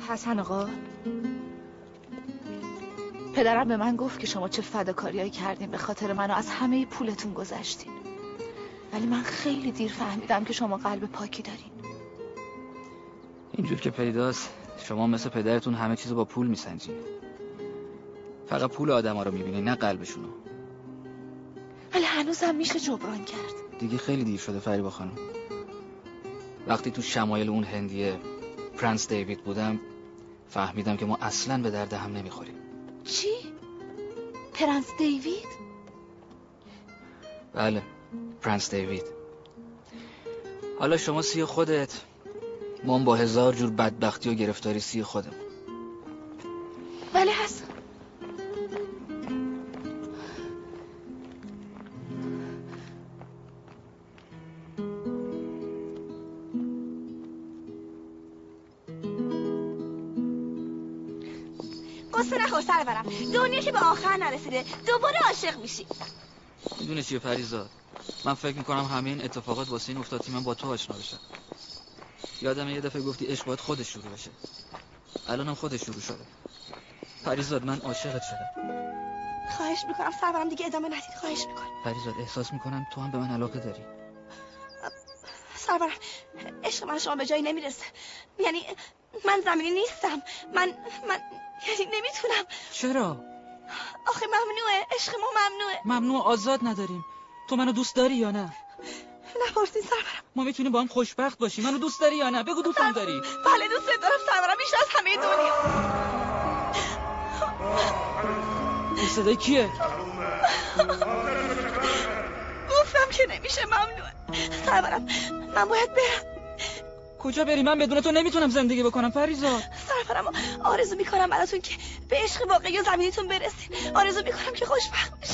حسن آقا، پدرم به من گفت که شما چه فداکاریایی کردین به خاطر من و از همه پولتون گذشتین، ولی من خیلی دیر فهمیدم که شما قلب پاکی دارین. اینجور که پیداست شما مثل پدرتون همه چیزو با پول میسنجین، فقط پول آدما رو میبینی نه قلبشونو. ولی هنوزم میشه جبران کرد. دیگه خیلی دیر شده فریبا خانم. وقتی تو شمایل اون هندیه پرنس دیوید بودم فهمیدم که ما اصلاً به درد هم نمیخوریم. چی؟ پرنس دیوید؟ بله، پرنس دیوید. حالا شما سی خودت، ما با هزار جور بدبختی و گرفتاری سی خودم. ولی حسن قصه نخور سرورم، دنیا که به آخر نرسیده دوباره عاشق میشی. میدونه چیه پریزاد؟ من فکر میکنم همه این اتفاقات واسه این افتاد که من با تو آشنا بشم. یادم یه دفعه گفتی عشق باید خودش شروع بشه، الانم خودش شروع شده. پریزاد من عاشقت شدم. خواهش میکنم سرورم دیگه ادامه ندید، خواهش میکنم. پریزاد احساس میکنم تو هم به من علاقه داری. سرورم عشق من شما به جایی نمیرسه، یعنی من زمینی نیستم، من من یعنی نمیتونم. چرا؟ آخه ممنوعه، عشق ما ممنوعه. ممنوع؟ آزاد نداریم. تو منو دوست داری یا نه؟ نپرسین سرورم. ما میتونیم با هم خوشبخت باشیم. منو دوست داری یا نه؟ بگو دوستم داری. بله دوست دارم سرورم، بیشتر از همه دنیا. این صدای کیه؟ گفتم که نمیشه، ممنوعه. سرورم من باید برم. کجا بری؟ من بدون تو نمیتونم زندگی بکنم پریزاد. سرورم آرزو میکنم براتون که به عشق واقعی و زمینیتون برسین. آرزو میکنم که خوشبخت بشین.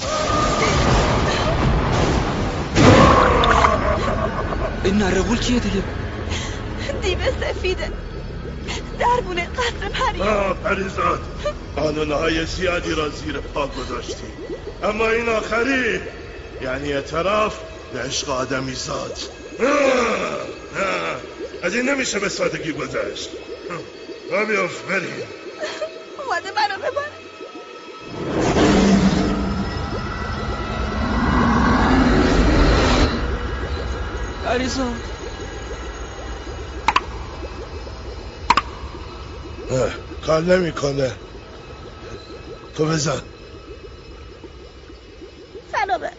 این نرغول کیه دیگه؟ دیو سفیده، دربونه قصر مریم. آه پریزاد، قانونهای زیادی را زیر پا گذاشتی، اما این آخری یعنی اعتراف به عشق آدمی زاد. از این نمیشه به سادگی گذشت. را بیافت بریم. اومده منو ببره. پریزاد کار نمی کنه. تو بزن. سلامه.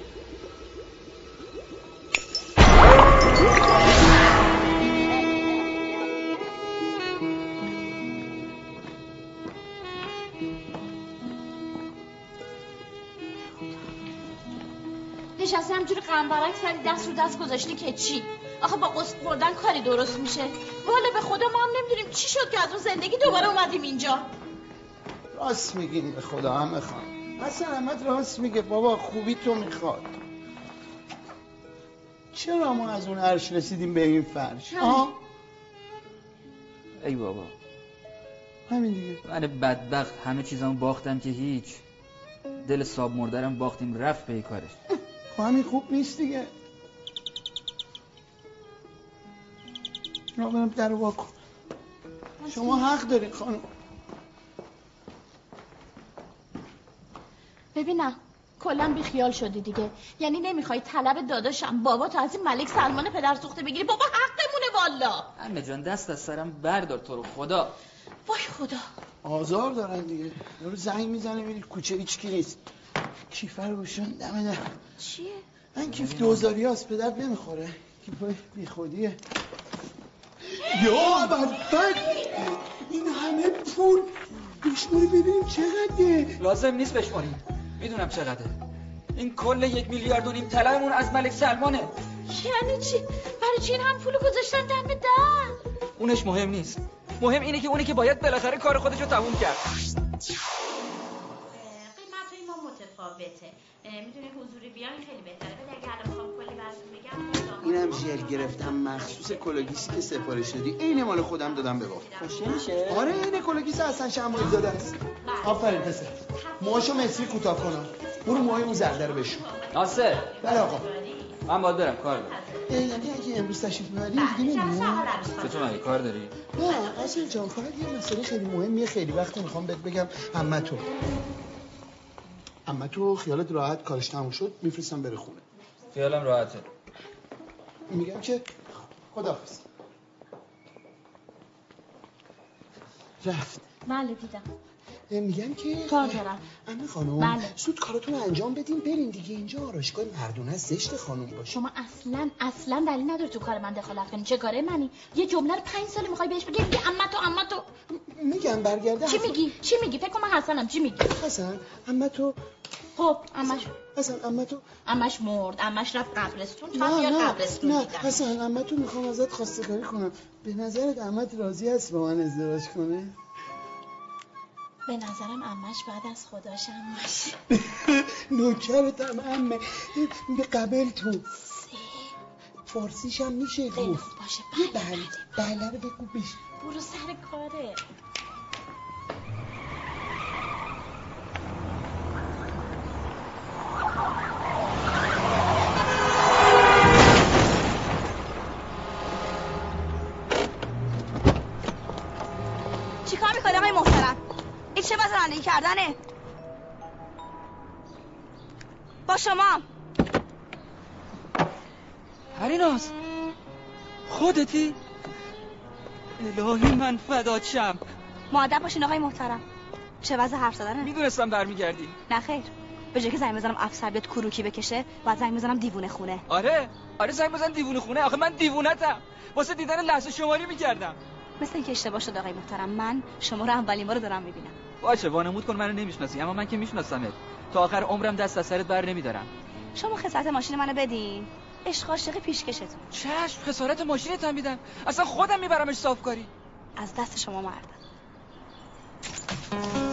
نشستی همجوری قنبرک سری دست رو دست گذاشتی که چی؟ آخه با قسط بردن کاری درست میشه؟ والا به خدا ما هم نمیدونیم چی شد که از اون زندگی دوباره اومدیم اینجا. راست میگین به خدا همه خان. حسن احمد راست میگه بابا، خوبی تو میخواد. چرا ما از اون عرش رسیدیم به این فرش؟ آه؟ ای بابا همین دیگه. من بدبخت همه چیزامو باختم که هیچ. دل صاب مردرم باختیم رفت به کارش. خب همین خوب نیست دیگه. را برم در واکن. شما حق دارید خانم. ببینم کلا بیخیال شدی دیگه، یعنی نمیخوای طلب داداشم بابا تو از این ملک سلمان پدر سوخته بگیری؟ بابا حقمونه والا. عمه جان دست از سرم بردار تو رو خدا. وای خدا آزار دارن دیگه. یارو زنگ میزنه میری کوچه هیچ کی نیست. کیف رو روشن دمه در. چیه؟ این کیف دوزاری هست، پدر نمیخوره. کیف بی خودیه. یا بدبخت، این همه پول بشماری ببینیم چقدره. لازم نیست بشماریم، میدونم چقدره. این کل یک میلیارد و نیم طلبمون از ملک سلمانه. یعنی چی؟ برای چی این هم پولو گذاشتن دم در؟ اونش مهم نیست، مهم اینه که اونی که باید بالاخره کار خودشو تموم کرد. قیمتای ما متفاوته، میدونی حضوری بیان خیلی بهتره، ولی اگه الان بخوام کلی براتون بگم اینم ژل گرفتم مخصوص کلاگیسی که سفارش دادی، عین مال خودم دادم به بابا. خوشی میشه؟ آره عین کلاگیس حسن شمالی زاده است. آفرین پسر. موهاشو مصری کوتاه کنم. برو موهای اون زرده رو بشون. ناصر. بله آقا. من باید برم کار دارم. یعنی اگه امروز تشریف ببری دیگه نمیام؟ چطور مگه کار داری؟ نه اصلا جان فقط یه مسئله خیلی مهمیه، خیلی وقت میخوام بهت بگم. عمه تو عمه تو خیالت راحت، کارش تموم شد میفرستم بره خونه. خیالم راحته. میگم که خداحافظ. رفت. بله دیدم. میگم که کار دارم. عمه خانم بله. زود کاراتون رو انجام بدین برین دیگه، اینجا آرایشگاه مردونه زشت خانم باشه. شما اصلا اصلا دلیل نداره تو کار من دخالت کنی. چه کاره منی؟ یه جمله رو پنج سال میخوای بهش بگی میگه عمه تو عمه تو. میگم برگرده. چی میگی؟ چی میگی؟ فکر کنم من حسنم. چی میگی؟ حسن عمه تو. خب عمش حسن عمه تو عمش مرد، عمش رفت قبرستون، تو نه بیا نه قبرستون. نه حسن عمه تو میخوام ازت خواستگاری کنم. به نظرت عمت راضی است با من ازدواج کنه؟ به نظرم عمش بعد از خداش عمش نوکرتم عمه. به قبل تو فارسیش هم میشه خیلی گفت. خوب باشه. یه بله بله رو بگو بش. برو سر کاره. چیکار میکنی آقای محترم؟ این چه باز رانندگی کردنه؟ با شما پریناز خودتی؟ الهی من فدات شم. مؤدب باشین آقای محترم. چه وضع حرف زدنه؟ میدونستم برمیگردی. نه خیر، به جای که زنگ بزنم افسر بیاد کروکی بکشه بعد زنگ بزنم دیوونه خونه. آره آره زنگ بزن دیوونه خونه. آخه من دیوونتم، واسه دیدن لحظه شماری میکردم. مثل اینکه اشتباه شد آقای محترم. من شما رو اولین بار دارم میبینم. باشه وانمود کن منو نمیشناسی، اما من که میشناسمت. تا آخر عمرم دست از سرت بر نمیدارم. شما خسارت ماشین منو بدین، عشق عاشقی پیشکشتون. چشم خسارت ماشینت هم میدم، اصلا خودم میبرمش صافکاری. از دست شما مردم.